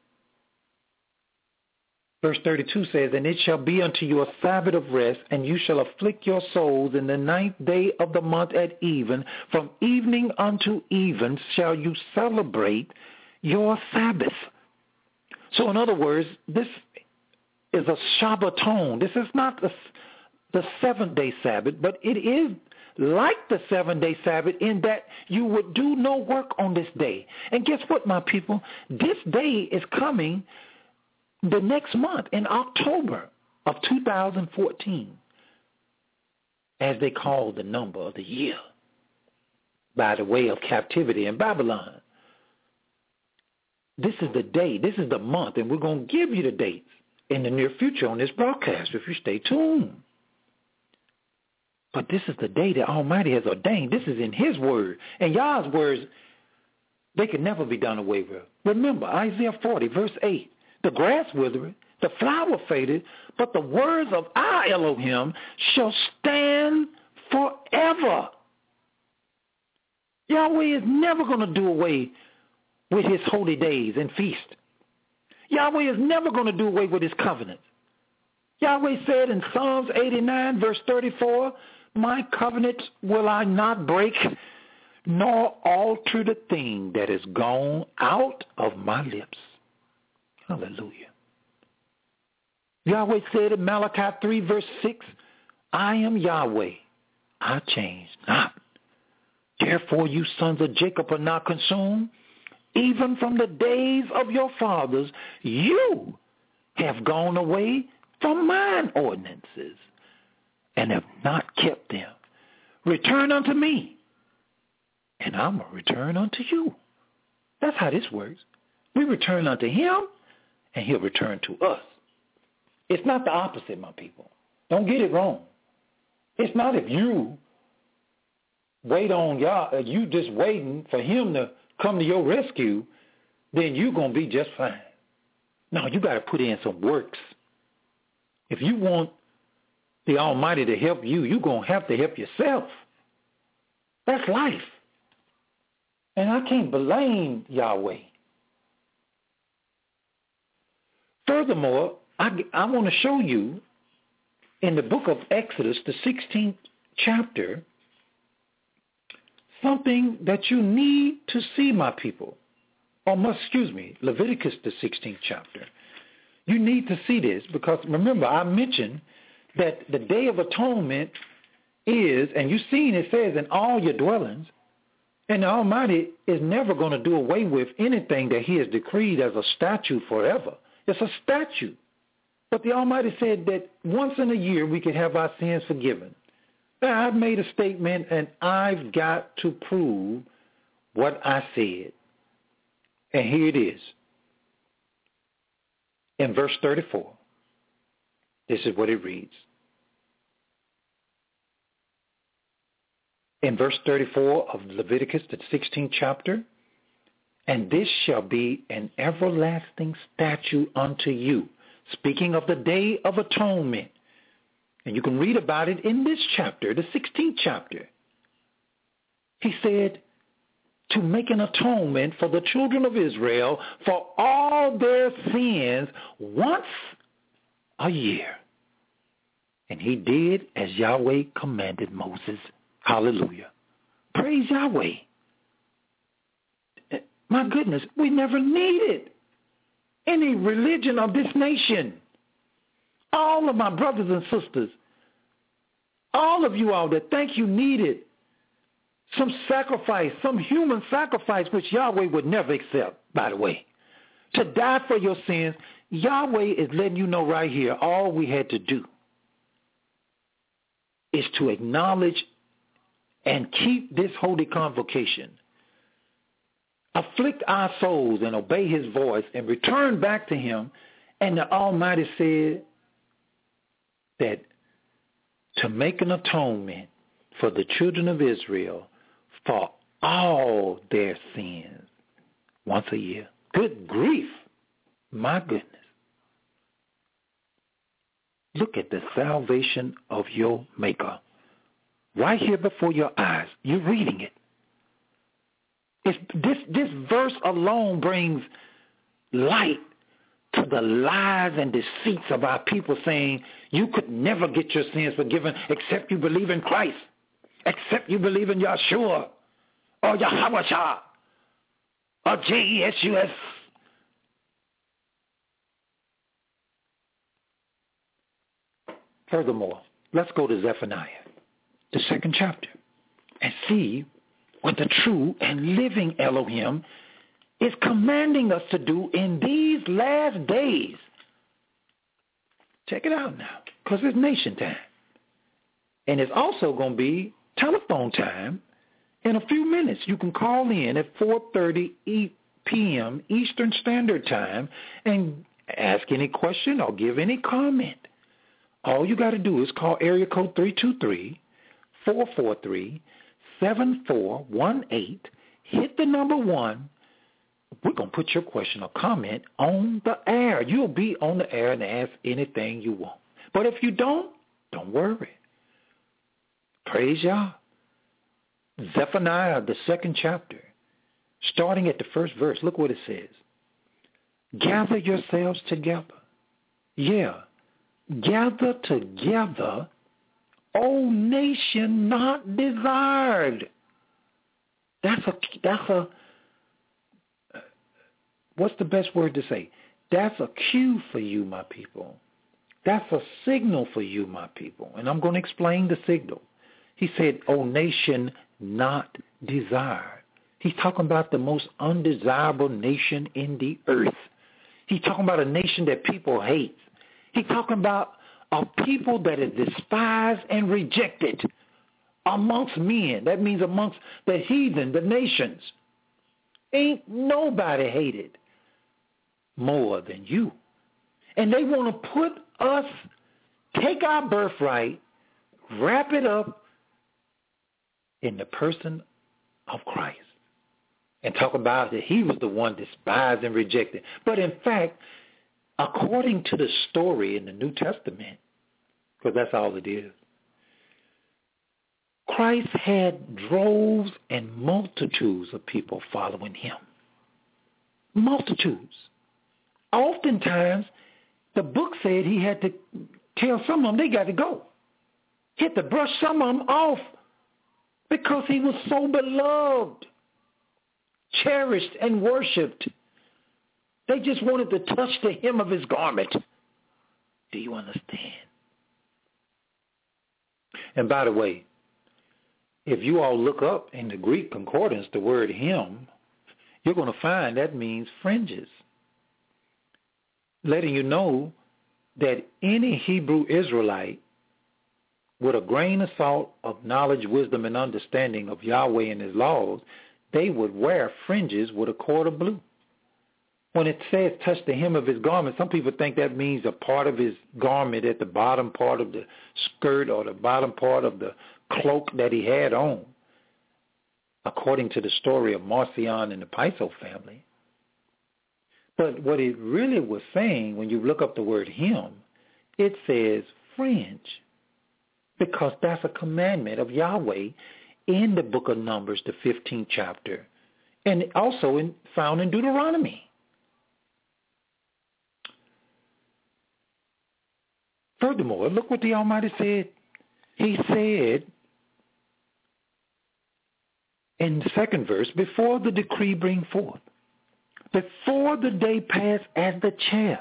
Verse 32 says, and it shall be unto you a Sabbath of rest, and you shall afflict your souls in the 9th day of the month at even. From evening unto even shall you celebrate your Sabbath. So in other words, this is a Shabbaton. This is not the 7th-day Sabbath, but it is like the 7th-day Sabbath in that you would do no work on this day. And guess what, my people? This day is coming the next month in October of 2014, as they call the number of the year, by the way of captivity in Babylon. This is the day, this is the month, and we're going to give you the dates in the near future on this broadcast if you stay tuned. But this is the day that Almighty has ordained. This is in his word. And Yah's words, they can never be done away with. Remember, Isaiah 40, verse 8. The grass withereth, the flower faded, but the words of our Elohim shall stand forever. Yahweh is never going to do away with his holy days and feasts. Yahweh is never going to do away with his covenants. Yahweh said in Psalms 89, verse 34, my covenant will I not break, nor alter the thing that is gone out of my lips. Hallelujah. Yahweh said in Malachi 3, verse 6, I am Yahweh, I change not. Therefore you sons of Jacob are not consumed. Even from the days of your fathers, you have gone away from mine ordinances and have not kept them. Return unto me, and I'm going to return unto you. That's how this works. We return unto him, and he'll return to us. It's not the opposite, my people. Don't get it wrong. It's not if you wait on Yah, you just waiting for him to come to your rescue, then you're going to be just fine. No, you got to put in some works. If you want the Almighty to help you, you're going to have to help yourself. That's life. And I can't blame Yahweh. Furthermore, I want to show you in the book of Exodus, the 16th chapter, something that you need to see, my people. Leviticus, the 16th chapter. You need to see this because, remember, I mentioned that the Day of Atonement is, and you've seen it says in all your dwellings, and the Almighty is never going to do away with anything that he has decreed as a statute forever. It's a statute. But the Almighty said that once in a year we could have our sins forgiven. Now, I've made a statement, and I've got to prove what I said. And here it is. In verse 34, this is what it reads. In verse 34 of Leviticus, the 16th chapter, and this shall be an everlasting statute unto you. Speaking of the Day of Atonement. And you can read about it in this chapter, the 16th chapter. He said, to make an atonement for the children of Israel for all their sins once a year. And he did as Yahweh commanded Moses. Hallelujah. Praise Yahweh. My goodness, we never needed any religion of this nation. All of my brothers and sisters, all of you all that think you needed some sacrifice, some human sacrifice, which Yahweh would never accept, by the way, to die for your sins, Yahweh is letting you know right here all we had to do is to acknowledge and keep this holy convocation. Afflict our souls and obey his voice and return back to him. And the Almighty said that to make an atonement for the children of Israel for all their sins once a year. Good grief. My goodness. Look at the salvation of your Maker. Right here before your eyes. You're reading it. This verse alone brings light to the lies and deceits of our people, saying you could never get your sins forgiven except you believe in Christ, except you believe in Yeshua or Yahweh or Jesus. Furthermore, let's go to Zephaniah, the 2nd chapter, and see what the true and living Elohim is commanding us to do in these last days. Check it out now, because it's nation time. And it's also going to be telephone time in a few minutes. You can call in at 4:30 p.m. Eastern Standard Time and ask any question or give any comment. All you got to do is call area code 323-443-7418. Hit the number 1. We're going to put your question or comment on the air. You'll be on the air and ask anything you want. But if you don't worry. Praise Yah. Zephaniah, the 2nd chapter, starting at the 1st verse. Look what it says. Gather yourselves together. Yeah. Gather together, O nation not desired. That's a what's the best word to say? That's a cue for you, my people. That's a signal for you, my people. And I'm going to explain the signal. He said, O nation not desired. He's talking about the most undesirable nation in the earth. He's talking about a nation that people hate. He's talking about a people that is despised and rejected amongst men. That means amongst the heathen, the nations. Ain't nobody hated more than you. And they want to put us, take our birthright, wrap it up in the person of Christ. And talk about that he was the one despised and rejected. But in fact, according to the story in the New Testament, because that's all it is, Christ had droves and multitudes of people following him. Multitudes. Oftentimes, the book said he had to tell some of them they got to go. He had to brush some of them off because he was so beloved, cherished, and worshipped. They just wanted to touch the hem of his garment. Do you understand? And by the way, if you all look up in the Greek concordance the word hem, you're going to find that means fringes, letting you know that any Hebrew Israelite with a grain of salt of knowledge, wisdom, and understanding of Yahweh and his laws, they would wear fringes with a cord of blue. When it says touch the hem of his garment, some people think that means a part of his garment at the bottom part of the skirt or the bottom part of the cloak that he had on, according to the story of Marcion and the Piso family. But what it really was saying, when you look up the word hem, it says fringe, because that's a commandment of Yahweh in the book of Numbers, the 15th chapter, and also found in Deuteronomy. Furthermore, look what the Almighty said. He said in the 2nd verse, before the decree bring forth, before the day pass as the chaff,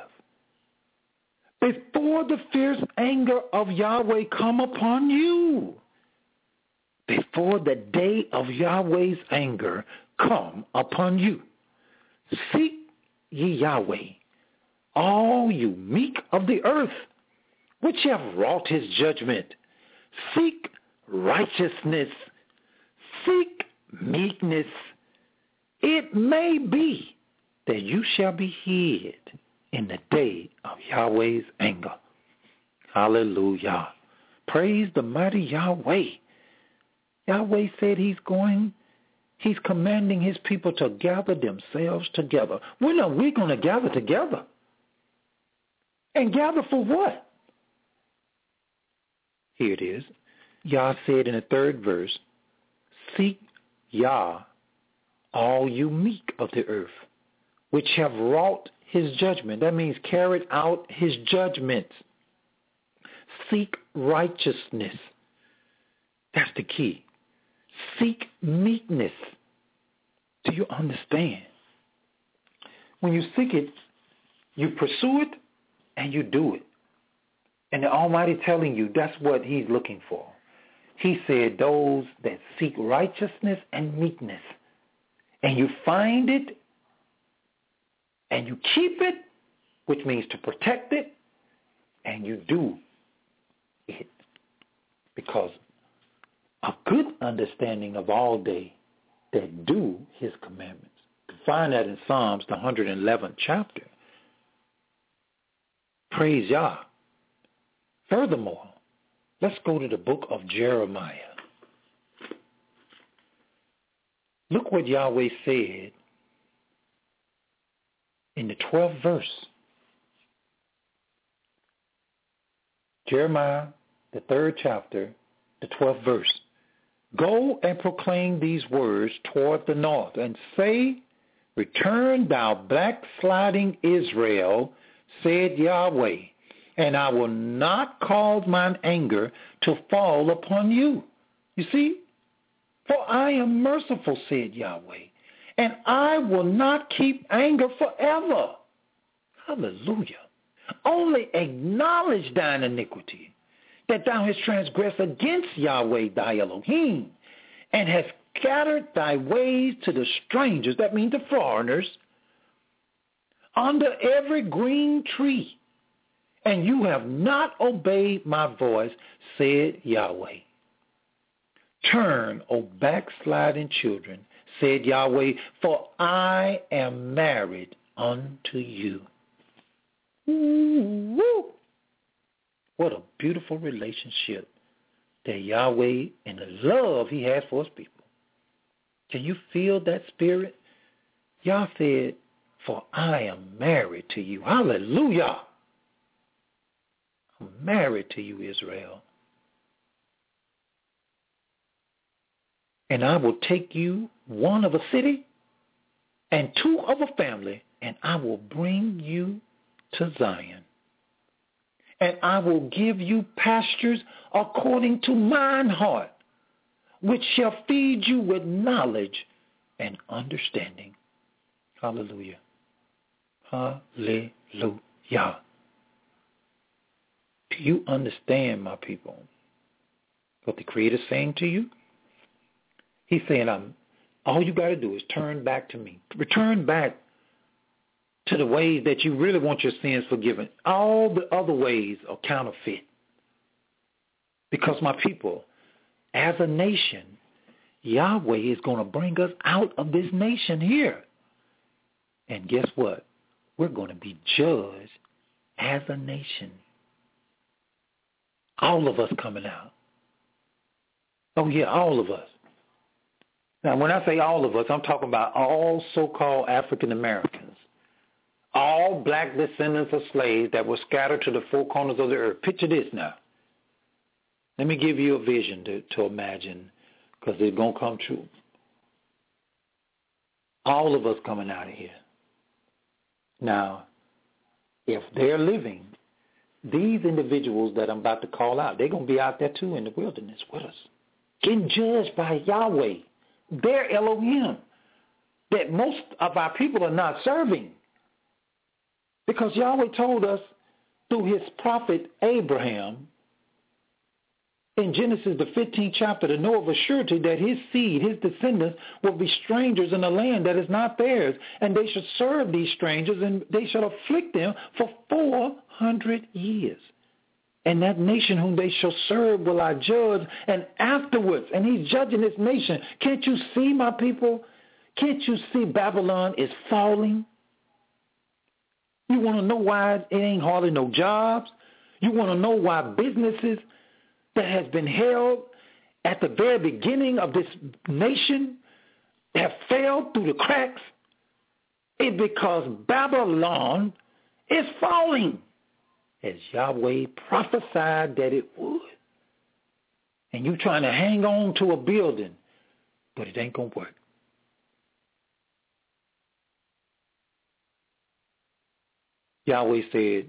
before the fierce anger of Yahweh come upon you, before the day of Yahweh's anger come upon you, seek ye Yahweh, all you meek of the earth, which have wrought his judgment. Seek righteousness. Seek meekness. It may be that you shall be hid in the day of Yahweh's anger. Hallelujah. Praise the mighty Yahweh. Yahweh said he's commanding his people to gather themselves together. When are we going to gather together? And gather for what? Here it is. Yah said in the 3rd verse, seek Yah, all you meek of the earth, which have wrought his judgment. That means carried out his judgments. Seek righteousness. That's the key. Seek meekness. Do you understand? When you seek it, you pursue it and you do it. And the Almighty telling you that's what he's looking for. He said those that seek righteousness and meekness. And you find it and you keep it, which means to protect it, and you do it. Because a good understanding of all they that do his commandments. You can find that in Psalms, the 111th chapter. Praise Yah. Furthermore, let's go to the book of Jeremiah. Look what Yahweh said in the 12th verse. Jeremiah, the 3rd chapter, the 12th verse. Go and proclaim these words toward the north and say, return thou backsliding Israel, said Yahweh, and I will not cause mine anger to fall upon you. You see? For I am merciful, said Yahweh, and I will not keep anger forever. Hallelujah. Only acknowledge thine iniquity, that thou hast transgressed against Yahweh thy Elohim, and hast scattered thy ways to the strangers, that means the foreigners, under every green tree, and you have not obeyed my voice, said Yahweh. Turn, O backsliding children, said Yahweh, for I am married unto you. Woo! What a beautiful relationship that Yahweh and the love he has for his people. Can you feel that spirit? Yah said, for I am married to you. Hallelujah. I'm married to you, Israel. And I will take you, one of a city and two of a family, and I will bring you to Zion. And I will give you pastures according to mine heart, which shall feed you with knowledge and understanding. Hallelujah. Hallelujah. Do you understand, my people, what the Creator is saying to you? He's saying, all you got to do is turn back to me. Return back to the ways that you really want your sins forgiven. All the other ways are counterfeit. Because, my people, as a nation, Yahweh is going to bring us out of this nation here. And guess what? We're going to be judged as a nation. All of us coming out. Oh, yeah, all of us. Now, when I say all of us, I'm talking about all so-called African Americans, all black descendants of slaves that were scattered to the four corners of the earth. Picture this now. Let me give you a vision to imagine, because it's going to come true. All of us coming out of here. Now, if they're living, these individuals that I'm about to call out, they're going to be out there too in the wilderness with us, getting judged by Yahweh, their Elohim, that most of our people are not serving. Because Yahweh told us through his prophet Abraham in Genesis, the 15th chapter, to know of a surety that his seed, his descendants, will be strangers in a land that is not theirs, and they shall serve these strangers, and they shall afflict them for 400 years. And that nation whom they shall serve will I judge, and afterwards, and he's judging this nation. Can't you see, my people? Can't you see Babylon is falling? You want to know why it ain't hardly no jobs? You want to know why businesses that has been held at the very beginning of this nation have failed through the cracks? It's because Babylon is falling, as Yahweh prophesied that it would. And you trying to hang on to a building, but it ain't going to work. Yahweh said,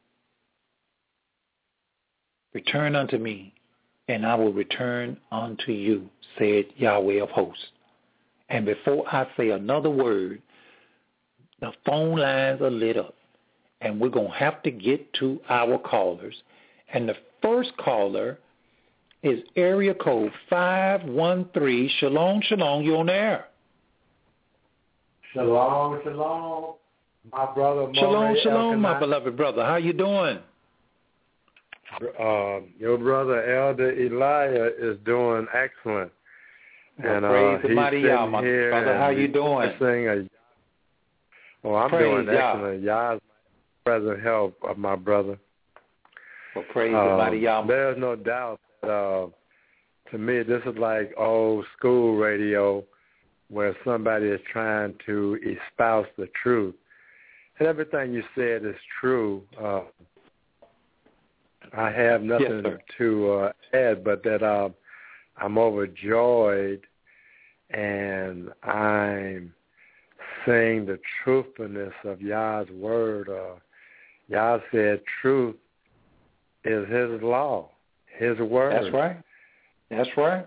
return unto me, and I will return unto you, said Yahweh of hosts. And before I say another word, the phone lines are lit up, and we're going to have to get to our callers. And the first caller is area code 513. Shalom, shalom, you're on the air. Shalom, shalom. My brother, shalom, shalom, my beloved brother. How you doing? Your brother, Elder Elijah, is doing excellent. Well, and praise the mighty Yah, my brother. How you doing? I'm doing excellent. Yah's present help of my brother. Well, praise the mighty Yah. There's no doubt that, to me, this is like old school radio where somebody is trying to espouse the truth. And everything you said is true. I have nothing to add, but that I'm overjoyed and I'm seeing the truthfulness of Yah's word. Yah said truth is his law, his word. That's right. That's right.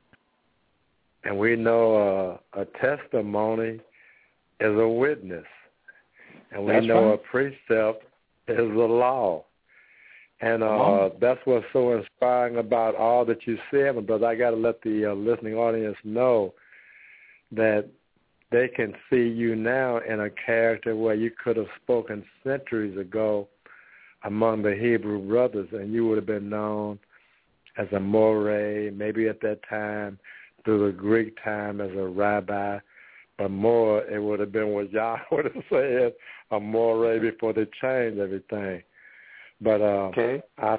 And we know a testimony is a witness. And we know a precept is the law. And that's what's so inspiring about all that you said, my brother. I got to let the listening audience know that they can see you now in a character where you could have spoken centuries ago among the Hebrew brothers, and you would have been known as a Moreh, maybe at that time through the Greek time as a rabbi, but more it would have been what Yah would have said, a Moreh, before they changed everything. But I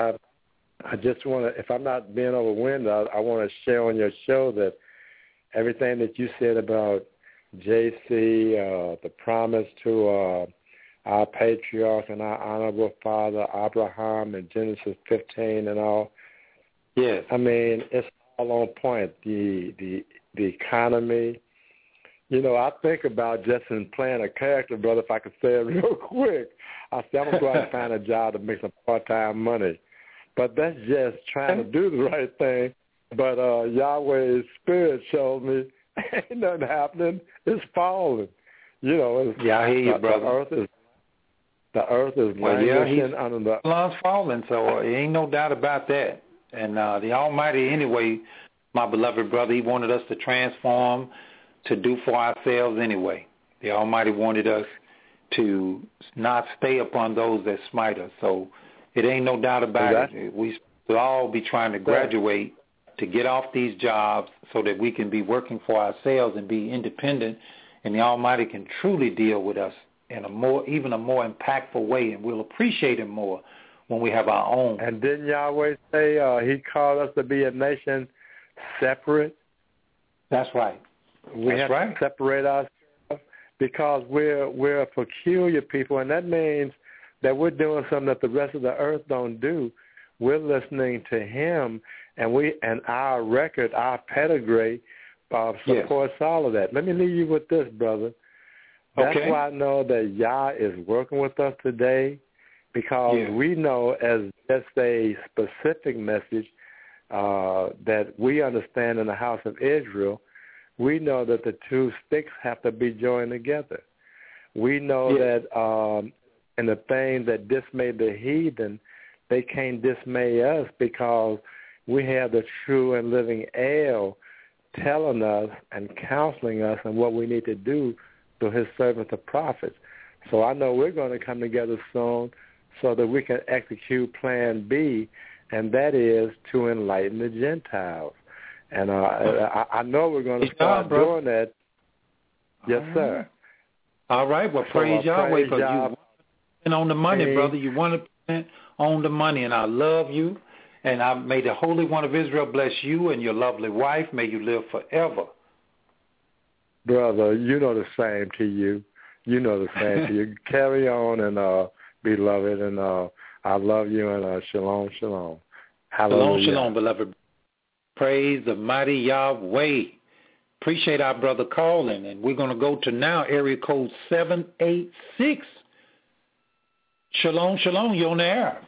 just want to, if I'm not being overwhelmed, I want to share on your show that everything that you said about JC, the promise to our patriarch and our honorable father, Abraham, in Genesis 15 and all. Yes. I mean, it's all on point. The economy. You know, I think about just in playing a character, brother, if I could say it real quick. I said, I'm going to go out and find a job to make some part-time money. But that's just trying to do the right thing. But Yahweh's Spirit showed me ain't nothing happening. It's falling. You know, I hear you, brother. The earth is languishing under the... Babylon's falling, so ain't no doubt about that. And the Almighty, anyway, my beloved brother, he wanted us to transform, to do for ourselves anyway. The Almighty wanted us to not stay upon those that smite us. So it ain't no doubt about it. We'll all be trying to graduate to get off these jobs so that we can be working for ourselves and be independent, and the Almighty can truly deal with us in even a more impactful way, and we'll appreciate him more when we have our own. And didn't Yahweh say he called us to be a nation separate? That's right. We have to separate ourselves because we're a peculiar people, and that means that we're doing something that the rest of the earth don't do. We're listening to him, and our record, our pedigree supports all of that. Let me leave you with this, brother. That's why I know that Yah is working with us today, because we know as just a specific message that we understand in the house of Israel, we know that the two sticks have to be joined together. We know that in the things that dismayed the heathen, they can't dismay us because we have the true and living El telling us and counseling us on what we need to do through his servants, the prophets. So I know we're going to come together soon so that we can execute Plan B, and that is to enlighten the Gentiles. And I know we're going to start doing that. Yes, sir. All right. Well, praise Yahweh, because you want on the money, brother. You want to on the money, and I love you. And may the Holy One of Israel bless you and your lovely wife. May you live forever. Brother, you know the same to you. You know the same to you. Carry on, and beloved, and I love you, and shalom, shalom. Hallelujah. Shalom, shalom, beloved. Praise the mighty Yahweh. Appreciate our brother calling, and we're going to go to now area code 786. Shalom, shalom, you're on the air.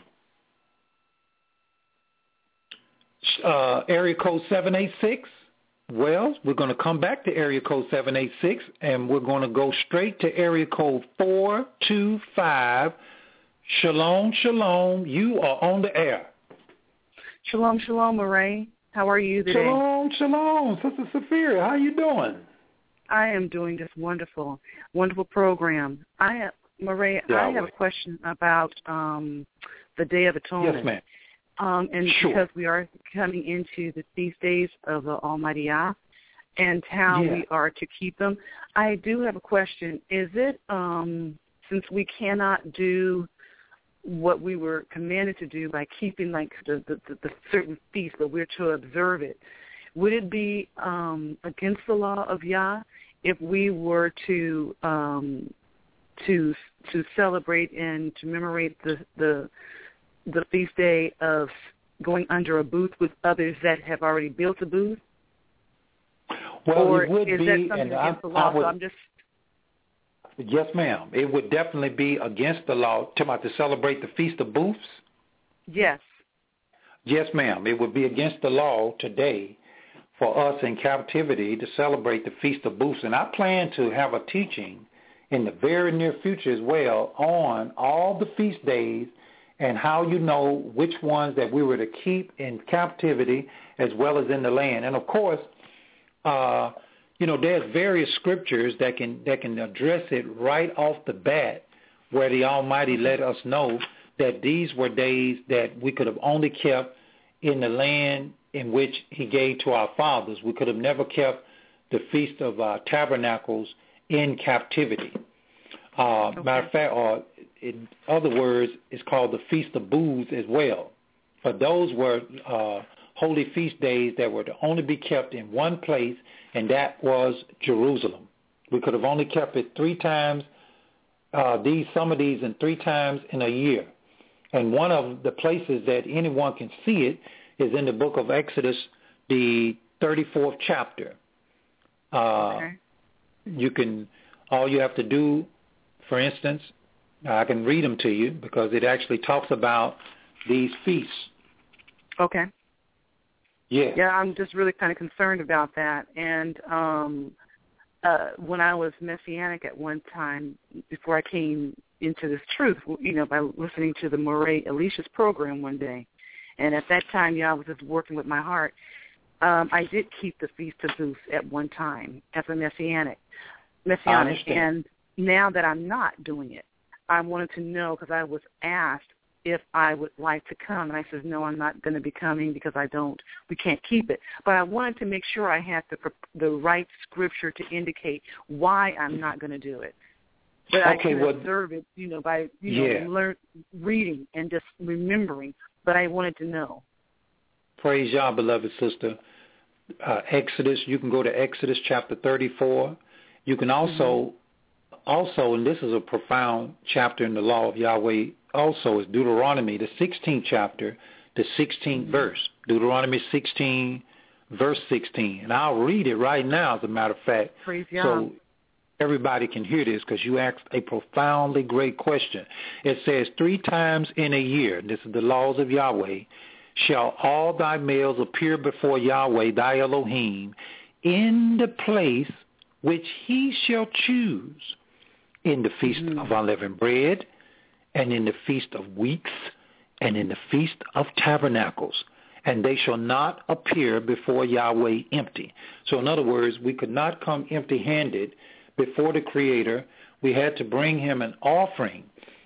Area code 786. Well, we're going to come back to area code 786, and we're going to go straight to area code 425. Shalom, shalom, you are on the air. Shalom, shalom, Murray. How are you today? Shalom, shalom, Sister Saphira. How you doing? I am doing just wonderful. Wonderful program. Murray, I have a question about the Day of Atonement. Yes, ma'am. And sure. Because we are coming into the feast days of the Almighty Yah and how we are to keep them, I do have a question. Is it, since we cannot do what we were commanded to do by keeping like the certain feast, but we're to observe it, would it be against the law of Yah if we were to celebrate and to commemorate the feast day of going under a booth with others that have already built a booth? Well, or it would is be, that something against the law? Yes, ma'am. It would definitely be against the law to celebrate the Feast of Booths. Yes. Yes, ma'am. It would be against the law today for us in captivity to celebrate the Feast of Booths. And I plan to have a teaching in the very near future as well on all the feast days and how you know which ones that we were to keep in captivity as well as in the land. And, of course, there's various scriptures that can address it right off the bat where the Almighty let us know that these were days that we could have only kept in the land in which he gave to our fathers. We could have never kept the Feast of Tabernacles in captivity. Matter of fact, or in other words, it's called the Feast of Booths as well. But those were holy feast days that were to only be kept in one place, and that was Jerusalem. We could have only kept it 3 times, some of these, and 3 times in a year. And one of the places that anyone can see it is in the book of Exodus, the 34th chapter. All you have to do, for instance, I can read them to you because it actually talks about these feasts. Okay. Yeah. Yeah, I'm just really kind of concerned about that. And when I was Messianic at one time, before I came into this truth, by listening to the Moray Alicia's program one day, and at that time, I was just working with my heart, I did keep the Feast of Booths at one time as a Messianic. And now that I'm not doing it, I wanted to know, because I was asked if I would like to come, and I said, no, I'm not going to be coming because we can't keep it. But I wanted to make sure I had the right scripture to indicate why I'm not going to do it. But I can observe it, by reading and just remembering. But I wanted to know. Praise Yah, beloved sister. Exodus, you can go to Exodus chapter 34. You can also, and this is a profound chapter in the law of Yahweh, also is Deuteronomy, the 16th chapter, the 16th verse. Deuteronomy 16, verse 16. And I'll read it right now, as a matter of fact. Praise Yah. So everybody can hear this, because you asked a profoundly great question. It says, 3 times in a year, this is the laws of Yahweh, shall all thy males appear before Yahweh thy Elohim in the place which he shall choose, in the feast of unleavened bread, and in the feast of weeks, and in the feast of tabernacles. And they shall not appear before Yahweh empty. So in other words, we could not come empty-handed before the Creator. We had to bring him an offering.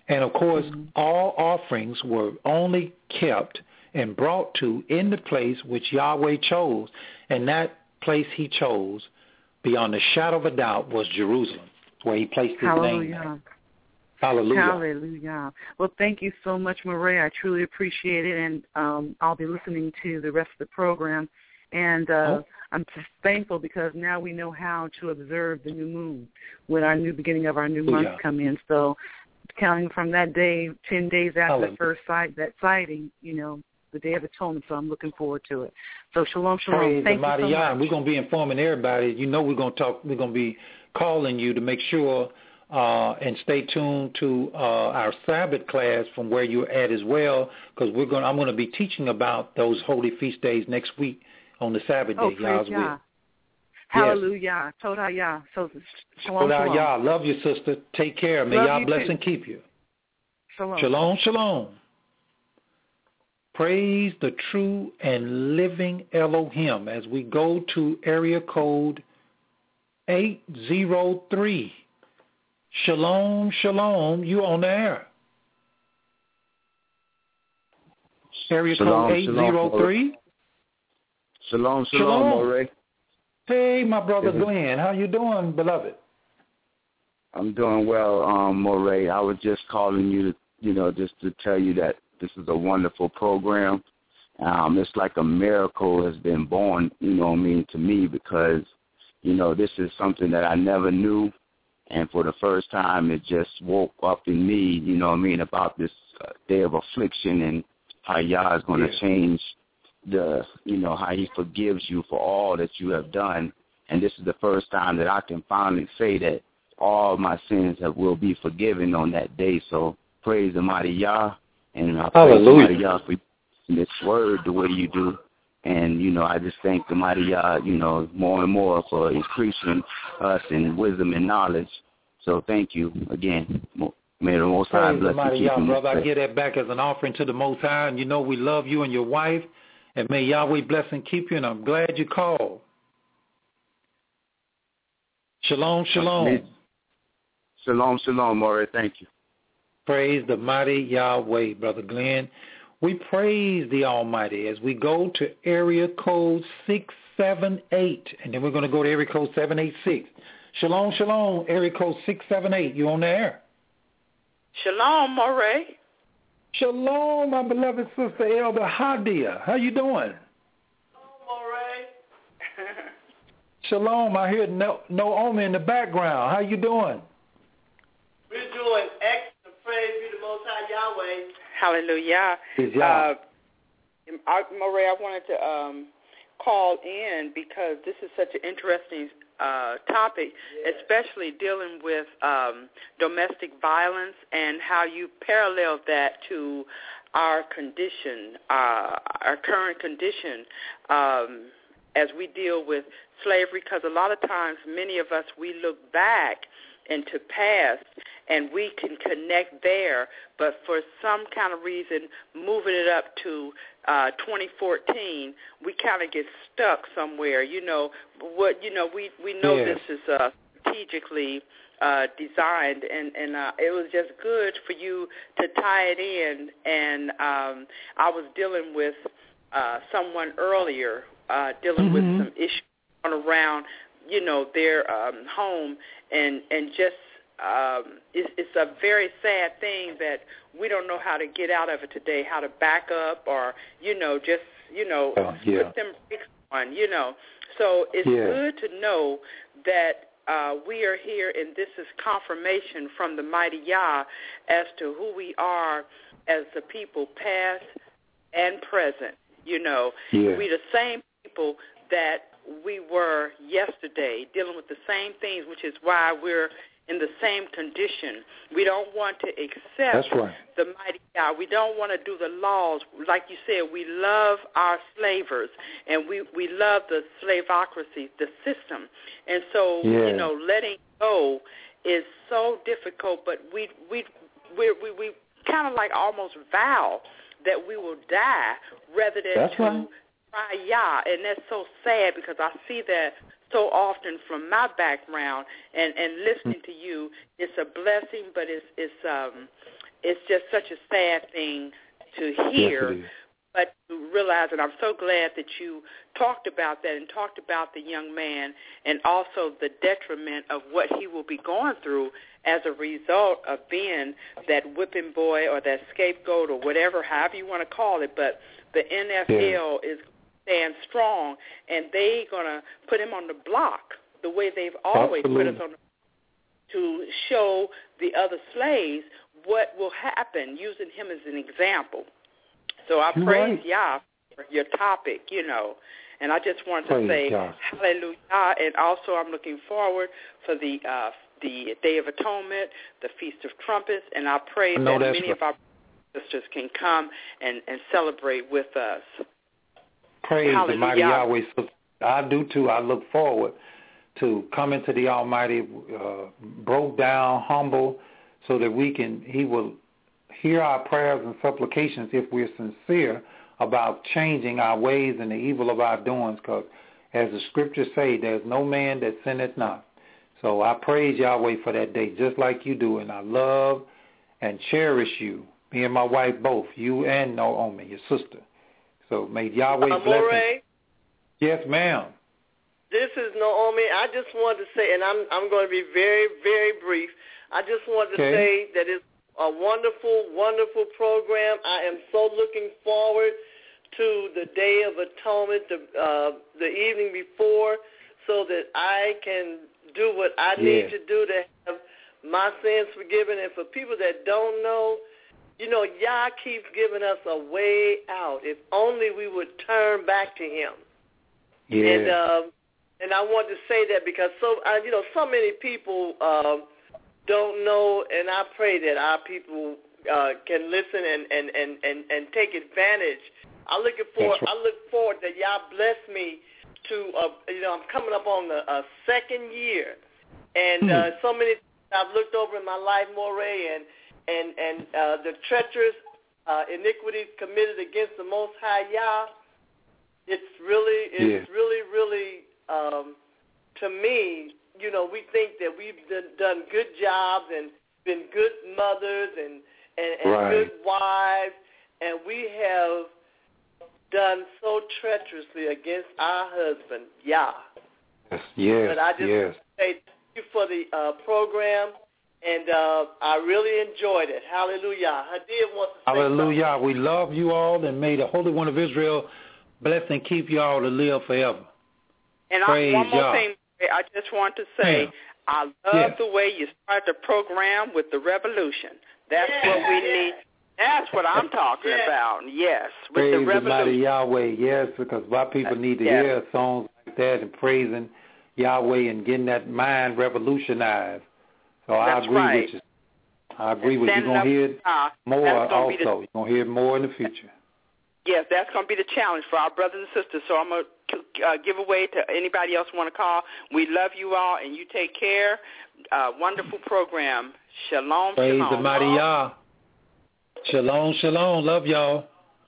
And, of course, all offerings were only kept and brought to in the place which Yahweh chose. And that place he chose, beyond a shadow of a doubt, was Jerusalem, where he placed his name there. Hallelujah. Hallelujah. Well, thank you so much, Moray. I truly appreciate it, and I'll be listening to the rest of the program. And I'm just thankful because now we know how to observe the new moon when our new beginning of our new month come in. So counting from that day, 10 days after the first sighting, the Day of Atonement. So I'm looking forward to it. So shalom, shalom. Praise Thank you so much. We're going to be informing everybody. We're going to be calling you to make sure and stay tuned to our Sabbath class from where you're at as well, because I'm going to be teaching about those holy feast days next week on the Sabbath day. Praise Yah. Hallelujah. Yes. Toda Yah. So shalom, Toda Yah. Love you, sister. Take care. May Yah bless and keep you. Shalom. Shalom, shalom. Praise the true and living Elohim as we go to area code 803. Shalom, shalom. You on the air. Area code 803. Shalom, Moray. Hey, my brother Glenn. How you doing, beloved? I'm doing well, Moray. I was just calling you, just to tell you that this is a wonderful program. It's like a miracle has been born, to me, because, this is something that I never knew. And for the first time, it just woke up in me, about this day of affliction and how Yah is going to change how he forgives you for all that you have done. And this is the first time that I can finally say that all my sins will be forgiven on that day. So praise the mighty Yah. And I praise the mighty Yah for this word the way you do. And, I just thank the mighty Yah, more and more for increasing us in wisdom and knowledge. So thank you again. May the Most High bless you. Mighty Yah, brother. I give that back as an offering to the Most High. And we love you and your wife. And may Yahweh bless and keep you. And I'm glad you called. Shalom, shalom. Shalom, shalom, Moray. Thank you. Praise the mighty Yahweh, Brother Glenn. We praise the Almighty as we go to area code 678, and then we're going to go to area code 786. Shalom, shalom, area code 678. You on the air? Shalom, Moray. Shalom, my beloved sister Elder Hadia. How you doing? Shalom, Moray. Shalom. I hear Naomi in the background. How you doing? We're doing excellent. Praise be the Most High Yahweh. Hallelujah. Moray, I wanted to call in because this is such an interesting topic, especially dealing with domestic violence and how you parallel that to our condition, our current condition as we deal with slavery, because a lot of times many of us, we look back into past and we can connect there, but for some kind of reason moving it up to 2014, we kind of get stuck somewhere. We know this is strategically designed, and it was just good for you to tie it in. And I was dealing with someone earlier, dealing with some issues around, their home, and just it's a very sad thing that we don't know how to get out of it today, how to back up or, put them brakes on, So it's good to know that we are here, and this is confirmation from the mighty Yah as to who we are as the people past and present. We the same people that we were yesterday, dealing with the same things, which is why we're in the same condition. We don't want to accept the mighty God. We don't want to do the laws. Like you said, we love our slavers, and we love the slaveocracy, the system. And so, letting go is so difficult, but we kind of like almost vow that we will die rather than to try Yah. And that's so sad because I see that so often from my background and listening to you. It's a blessing, but it's just such a sad thing to hear. Yes, but to realize, and I'm so glad that you talked about that and talked about the young man and also the detriment of what he will be going through as a result of being that whipping boy or that scapegoat or whatever, however you want to call it. But the NFL is stand strong, and they're going to put him on the block the way they've always put us on the to show the other slaves what will happen, using him as an example. So I praise Yah for your topic, and I just want to say hallelujah. And also I'm looking forward for the Day of Atonement, the Feast of Trumpets, and I pray that many of our sisters can come and celebrate with us. Praise the mighty Yahweh. I do too. I look forward to coming to the Almighty, broke down, humble, so that He will hear our prayers and supplications if we're sincere about changing our ways and the evil of our doings, because as the scriptures say, there's no man that sinneth not. So I praise Yahweh for that day, just like you do, and I love and cherish you, me and my wife both, you and Naomi, your sister. So may Yahweh bless you. Yes, ma'am. This is Naomi. I just wanted to say, and I'm going to be very, very brief. I just wanted to say that it's a wonderful, wonderful program. I am so looking forward to the Day of Atonement, the evening before, so that I can do what I need to do to have my sins forgiven. And for people that don't know, Yah keeps giving us a way out. If only we would turn back to Him. Yeah. And I want to say that because so many people don't know, and I pray that our people can listen and take advantage. I look forward that Yah bless me to. I'm coming up on the second year, and so many things I've looked over in my life, Moray, and the treacherous iniquities committed against the Most High Yah. It's really to me, we think that we've done good jobs and been good mothers and good wives, and we have done so treacherously against our husband, Yah. Yes. But I just want to say thank you for the program, and I really enjoyed it. Hallelujah. Hadir wants to say hallelujah. something. We love you all, and may the Holy One of Israel bless and keep you all to live forever. And one more thing, I just want to say, I love the way you start the program with the revolution. That's what we need. That's what I'm talking about. Yes, with praise the revolution. The mighty Yahweh, yes, because our people need to hear songs like that and praising Yahweh and getting that mind revolutionized. So I agree with you. I agree with you. You're going to hear more also. You're going to hear more in the future. Yes, that's going to be the challenge for our brothers and sisters. So I'm going to give away to anybody else want to call. We love you all, and you take care. Wonderful program. Shalom, praise shalom. The mighty Yah. Shalom, shalom. Love y'all.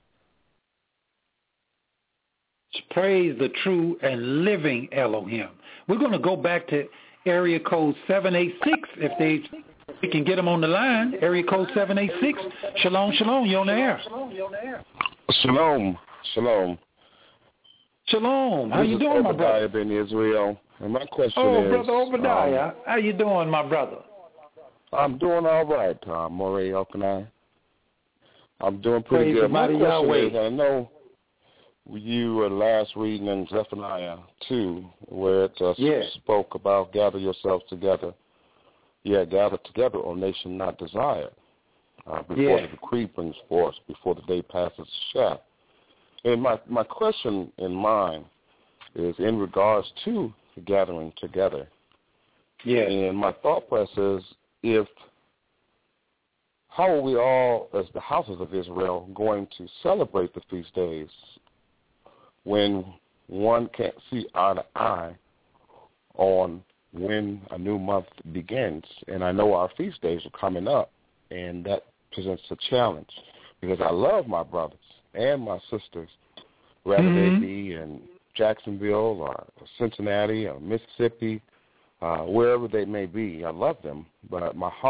Praise the true and living Elohim. We're going to go back to area code 786 if we can get them on the line. Area code 786. Shalom, shalom. You on the air. Shalom, shalom. Shalom. How you doing, my brother? Ben Israel. And my question is... Brother Obadiah. How you doing, my brother? I'm doing all right, Moray Elkanai. I'm doing pretty good. My question is, I know you were last reading in Zephaniah 2, where it spoke about gather yourselves together. Yeah, gather together, O nation not desired. Before the decree brings forth, before the day passes the shaft. And my question in mind is in regards to the gathering together. Yeah. And my thought process is, how are we all, as the houses of Israel, going to celebrate the feast days when one can't see eye to eye on when a new month begins? And I know our feast days are coming up, and that presents a challenge because I love my brothers and my sisters, whether they be in Jacksonville or Cincinnati or Mississippi, wherever they may be. I love them, but my heart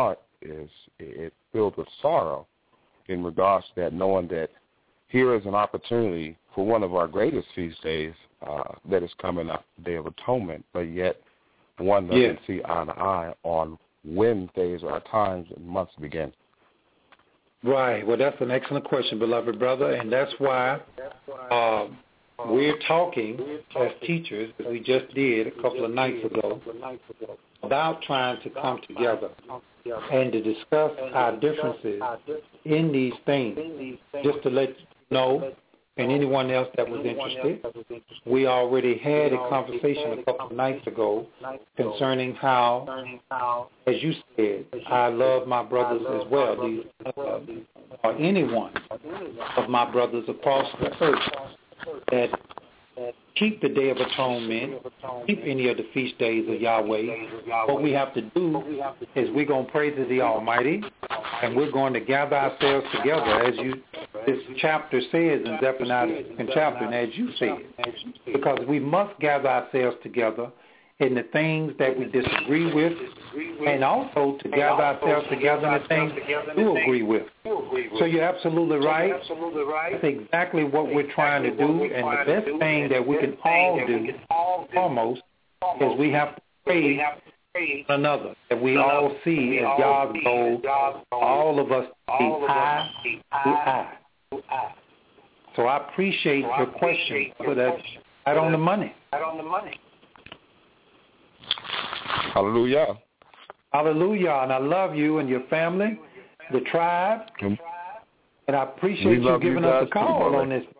it filled with sorrow in regards to that, knowing that here is an opportunity for one of our greatest feast days that is coming up, the Day of Atonement, but yet one doesn't see eye to eye on when days or times and months begin. Right. Well, that's an excellent question, beloved brother, and that's why we're talking as teachers, as we just did a couple of nights ago, about trying to come together and to discuss our differences in these things. Just to let you know, and anyone else that was interested, we already had a conversation a couple of nights ago concerning how, as you said, I love my brothers as well, or anyone of my brothers across the earth that keep the Day of Atonement, keep any of the feast days of Yahweh. What we have to do is we're going to pray to the Almighty, and we're going to gather ourselves together, as this chapter says in Zephaniah, the second chapter, and as you said, because we must gather ourselves together in the things that we disagree with, and also to gather ourselves together in the things we do agree with. So you're absolutely right. That's exactly what we're trying to do, and the best thing that we can all do, almost, is we have to pray one another, that we all see as God's goal, all of us see eye to eye. So I appreciate your question, but that's right on the money. Hallelujah. Hallelujah. And I love you and your family, the tribe, and I appreciate you giving us a call on this.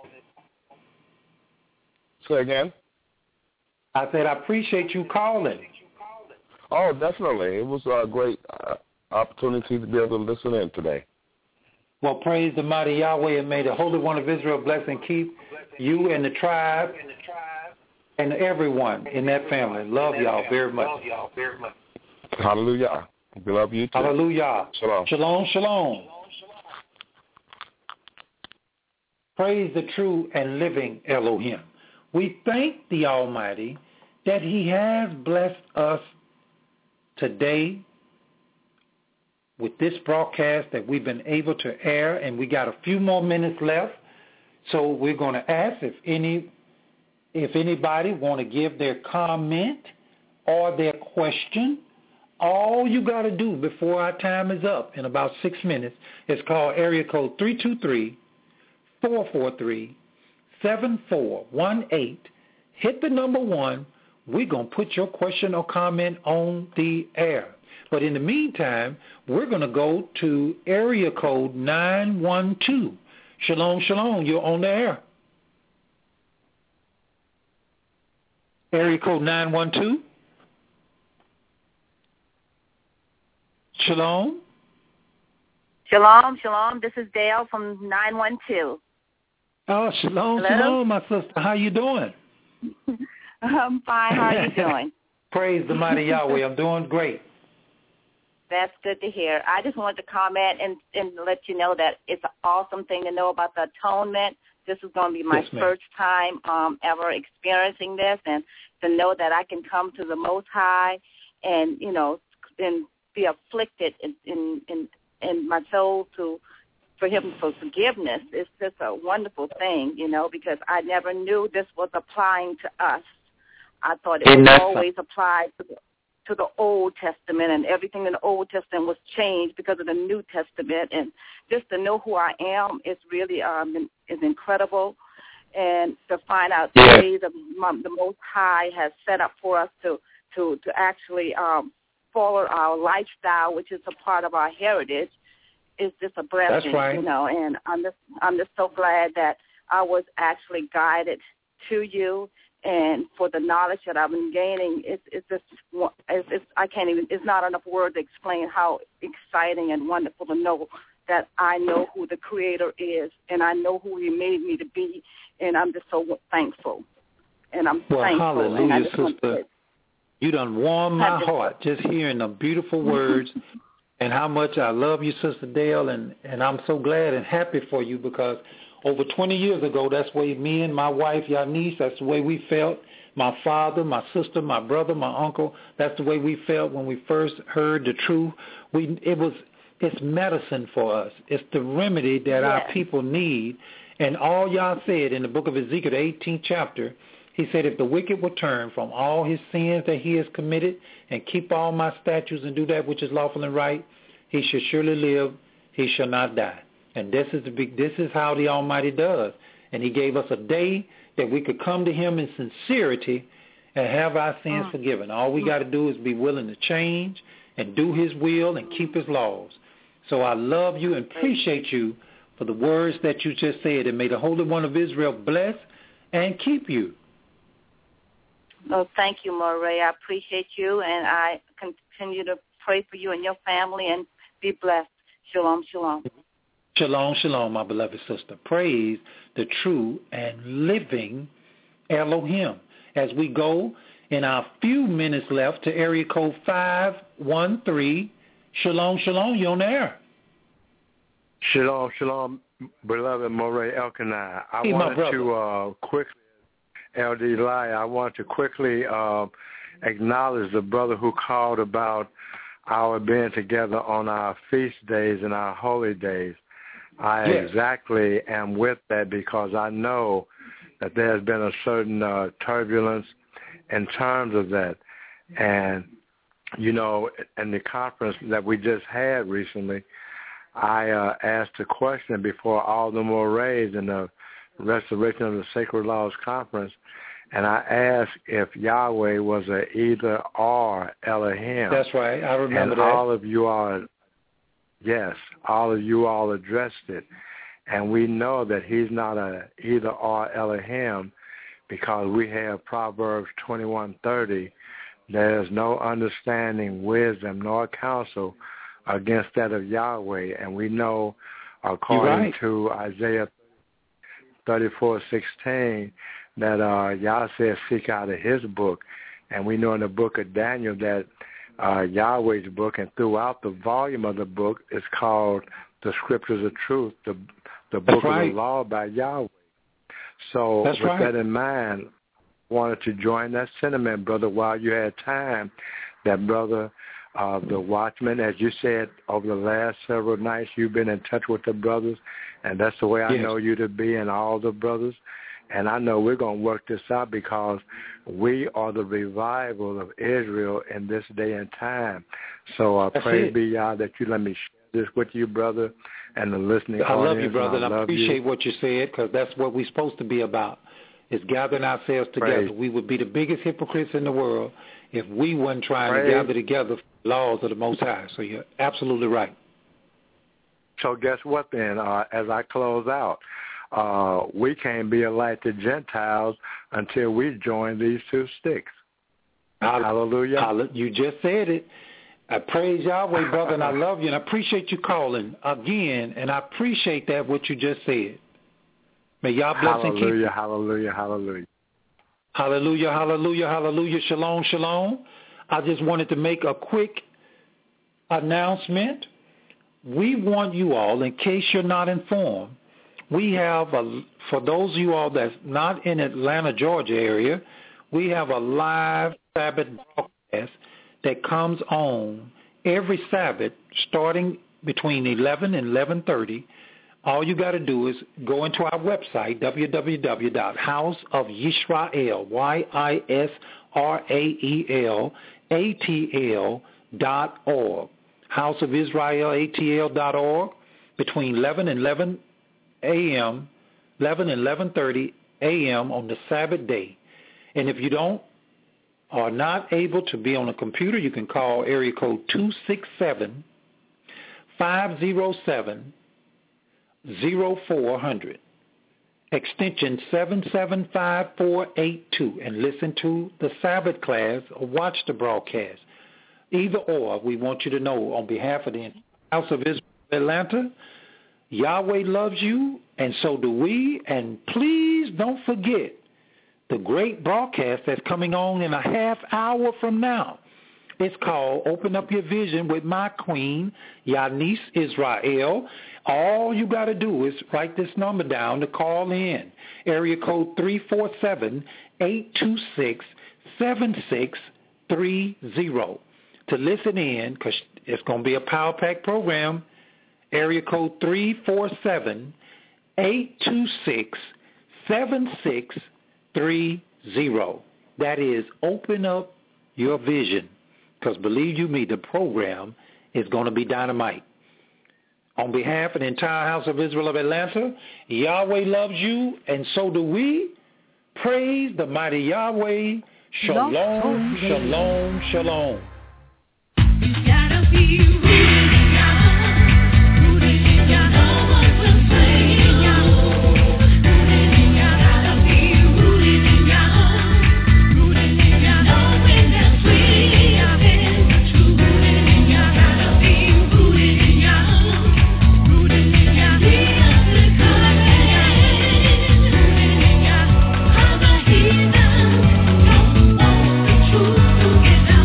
Say again? I said I appreciate you calling. Oh, definitely. It was a great opportunity to be able to listen in today. Well, praise the mighty Yahweh, and may the Holy One of Israel bless and keep you and the tribe and everyone in that family. Love y'all very much. Hallelujah. We love you too. Hallelujah. Shalom. Shalom, shalom. Praise the true and living Elohim. We thank the Almighty that He has blessed us today with this broadcast that we've been able to air, and we got a few more minutes left. So we're going to ask if anybody want to give their comment or their question. All you got to do before our time is up in about 6 minutes is call area code 323-443-7418. Hit the number 1. We're going to put your question or comment on the air. But in the meantime, we're going to go to area code 912. Shalom, shalom. You're on the air. Area code 912. Shalom. Shalom, shalom. This is Dale from 912. Oh, shalom, Hello? Shalom, my sister. How you doing? I'm fine. How are you doing? Praise the mighty Yahweh. I'm doing great. That's good to hear. I just wanted to comment and let you know that it's an awesome thing to know about the atonement. This is going to be my first time ever experiencing this, and to know that I can come to the Most High and, you know, and be afflicted in my soul for Him for forgiveness. It's just a wonderful thing, you know, because I never knew this was applying to us. I thought it was always applied to the Old Testament, and everything in the Old Testament was changed because of the New Testament. And just to know who I am is really is incredible. And to find out the ways of the Most High has set up for us to actually follow our lifestyle, which is a part of our heritage, is just a blessing. That's right. You know. And I'm just so glad that I was actually guided to you. And for the knowledge that I've been gaining, it's I can't even. It's not enough words to explain how exciting and wonderful to know that I know who the Creator is, and I know who He made me to be, and I'm just so thankful. And I'm thankful. Hallelujah, and sister. You done warmed my heart just hearing the beautiful words, and how much I love you, Sister Dale, and I'm so glad and happy for you, because over 20 years ago, that's the way me and my wife, Yanice, that's the way we felt, my father, my sister, my brother, my uncle. That's the way we felt when we first heard the truth. It's medicine for us. It's the remedy that our people need. And all Yah said in the book of Ezekiel, the 18th chapter, he said, if the wicked will turn from all his sins that he has committed and keep all my statutes and do that which is lawful and right, he shall surely live, he shall not die. And this is how the Almighty does. And he gave us a day that we could come to him in sincerity and have our sins forgiven. All we got to do is be willing to change and do his will and keep his laws. So I love you and appreciate you for the words that you just said. And may the Holy One of Israel bless and keep you. Well, thank you, Moray. I appreciate you, and I continue to pray for you and your family, and be blessed. Shalom, shalom. Shalom, shalom, my beloved sister. Praise the true and living Elohim. As we go in our few minutes left to area code 513, Shalom, shalom, you're on the air. Shalom, shalom, beloved Moray Elkanah. I want to quickly acknowledge the brother who called about our being together on our feast days and our holy days. I exactly am with that because I know that there's been a certain turbulence in terms of that. And, you know, in the conference that we just had recently, I asked a question before all the Morays in the Restoration of the Sacred Laws Conference, and I asked if Yahweh was a either-or Elohim. That's right. I remember and that. All of you all addressed it. And we know that he's not a either-or Elohim because we have Proverbs 21:30. There is no understanding, wisdom, nor counsel against that of Yahweh. And we know, according to Isaiah 34:16, that Yah says seek out of his book. And we know in the book of Daniel that Yahweh's book, and throughout the volume of the book, is called the Scriptures of Truth, the book of the law by Yahweh. So with that in mind, I wanted to join that sentiment, brother, while you had time. That brother, the watchman, as you said, over the last several nights, you've been in touch with the brothers, and that's the way I know you to be, and all the brothers. And I know we're going to work this out because we are the revival of Israel in this day and time. So praise be Yah that you let me share this with you, brother, and the listening audience. I love you, brother, and I appreciate what you said because that's what we're supposed to be about, is gathering ourselves together. We would be the biggest hypocrites in the world if we weren't trying to gather together for the laws of the Most High. So you're absolutely right. So guess what then, as I close out? We can't be a light to Gentiles until we join these two sticks. Hallelujah. You just said it. I praise Yahweh, brother, and I love you, and I appreciate you calling again, and I appreciate that, what you just said. May Yah bless and keep you. Hallelujah, hallelujah. Hallelujah, hallelujah, hallelujah. Shalom, shalom. I just wanted to make a quick announcement. We want you all, in case you're not informed, we have, for those of you all that's not in Atlanta, Georgia area, we have a live Sabbath broadcast that comes on every Sabbath starting between 11 and 11:30. All you got to do is go into our website, www.houseofyisrael, YISRAELATL.org, houseofisraelatl.org, between 11 and 11 a.m., 11 and 11:30 a.m. on the Sabbath day. And if you are not able to be on a computer, you can call area code 267-507-0400, extension 775482, and listen to the Sabbath class or watch the broadcast. Either or, we want you to know on behalf of the House of Israel Atlanta, Yahweh loves you, and so do we. And please don't forget the great broadcast that's coming on in a half hour from now. It's called Open Up Your Vision with my queen, Yanis Israel. All you got to do is write this number down to call in, area code 347-888-5800. 826-7630 to listen in, because it's going to be a Power Pack program. Area code 347-826-7630. That is, open up your vision, because believe you me, the program is going to be dynamite. On behalf of the entire House of Israel of Atlanta, Yahweh loves you, and so do we. Praise the mighty Yahweh. Shalom, shalom, shalom. You gotta be rooted in Yah, rooted in Yah. No one will say Yah, rooted in Yah. Gotta be rooted in Yah, rooted in Yah. Knowing that we are in the truth, rooted in Yah. Gotta be rooted in Yah, rooted in Yah. We are the covenant, rooted in Yah. Other heathens don't want the truth to get out.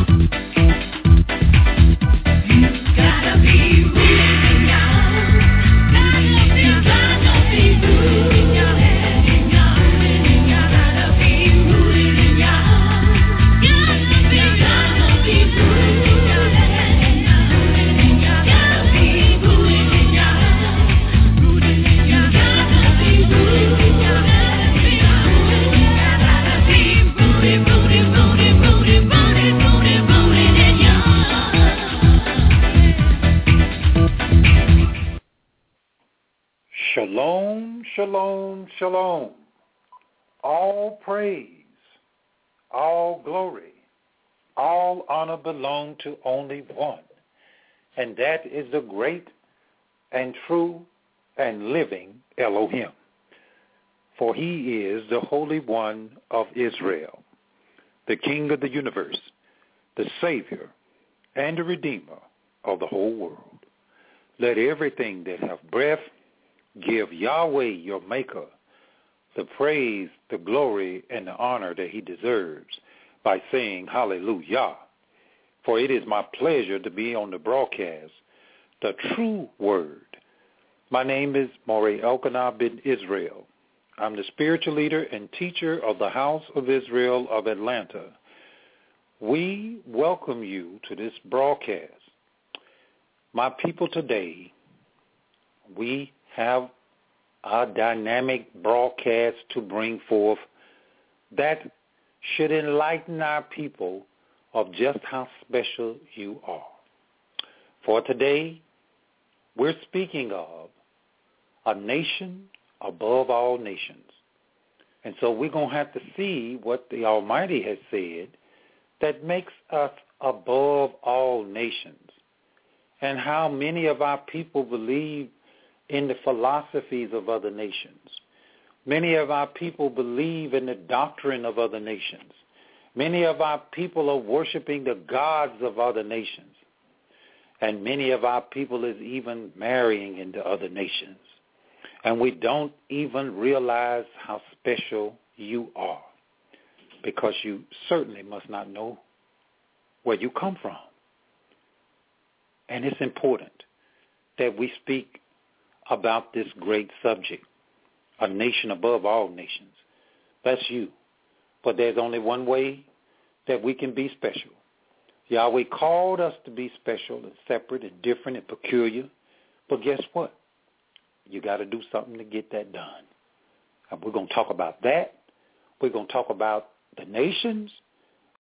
Gotta be rooted in Yah. Gotta be rooted in Yah. Head in Yah, rooted in Yah. Gotta be rooted in Yah. Gotta be rooted in Yah. Head in Yah, rooted in Yah. Gotta be rooted in Yah. Rooted in Yah. Gotta be rooted in Yah. Gotta be rooted, rooted, rooted, rooted, rooted, rooted, rooted in Yah. Shalom, shalom, shalom. All praise, all glory, all honor belong to only one, and that is the great and true and living Elohim. For he is the Holy One of Israel, the King of the universe, the Savior and the Redeemer of the whole world. Let everything that have breath give Yahweh, your Maker, the praise, the glory, and the honor that he deserves by saying hallelujah. For it is my pleasure to be on the broadcast, the true word. My name is Morey Elkanah ben Israel. I'm the spiritual leader and teacher of the House of Israel of Atlanta. We welcome you to this broadcast. My people, today, we have a dynamic broadcast to bring forth that should enlighten our people of just how special you are. For today, we're speaking of a nation above all nations. And so we're going to have to see what the Almighty has said that makes us above all nations, and how many of our people believe in the philosophies of other nations. Many of our people believe in the doctrine of other nations. Many of our people are worshiping the gods of other nations. And many of our people is even marrying into other nations. And we don't even realize how special you are, because you certainly must not know where you come from. And it's important that we speak about this great subject, a nation above all nations. That's you. But there's only one way that we can be special. Yahweh called us to be special and separate and different and peculiar. But guess what? You got to do something to get that done. And we're going to talk about that. We're going to talk about the nations.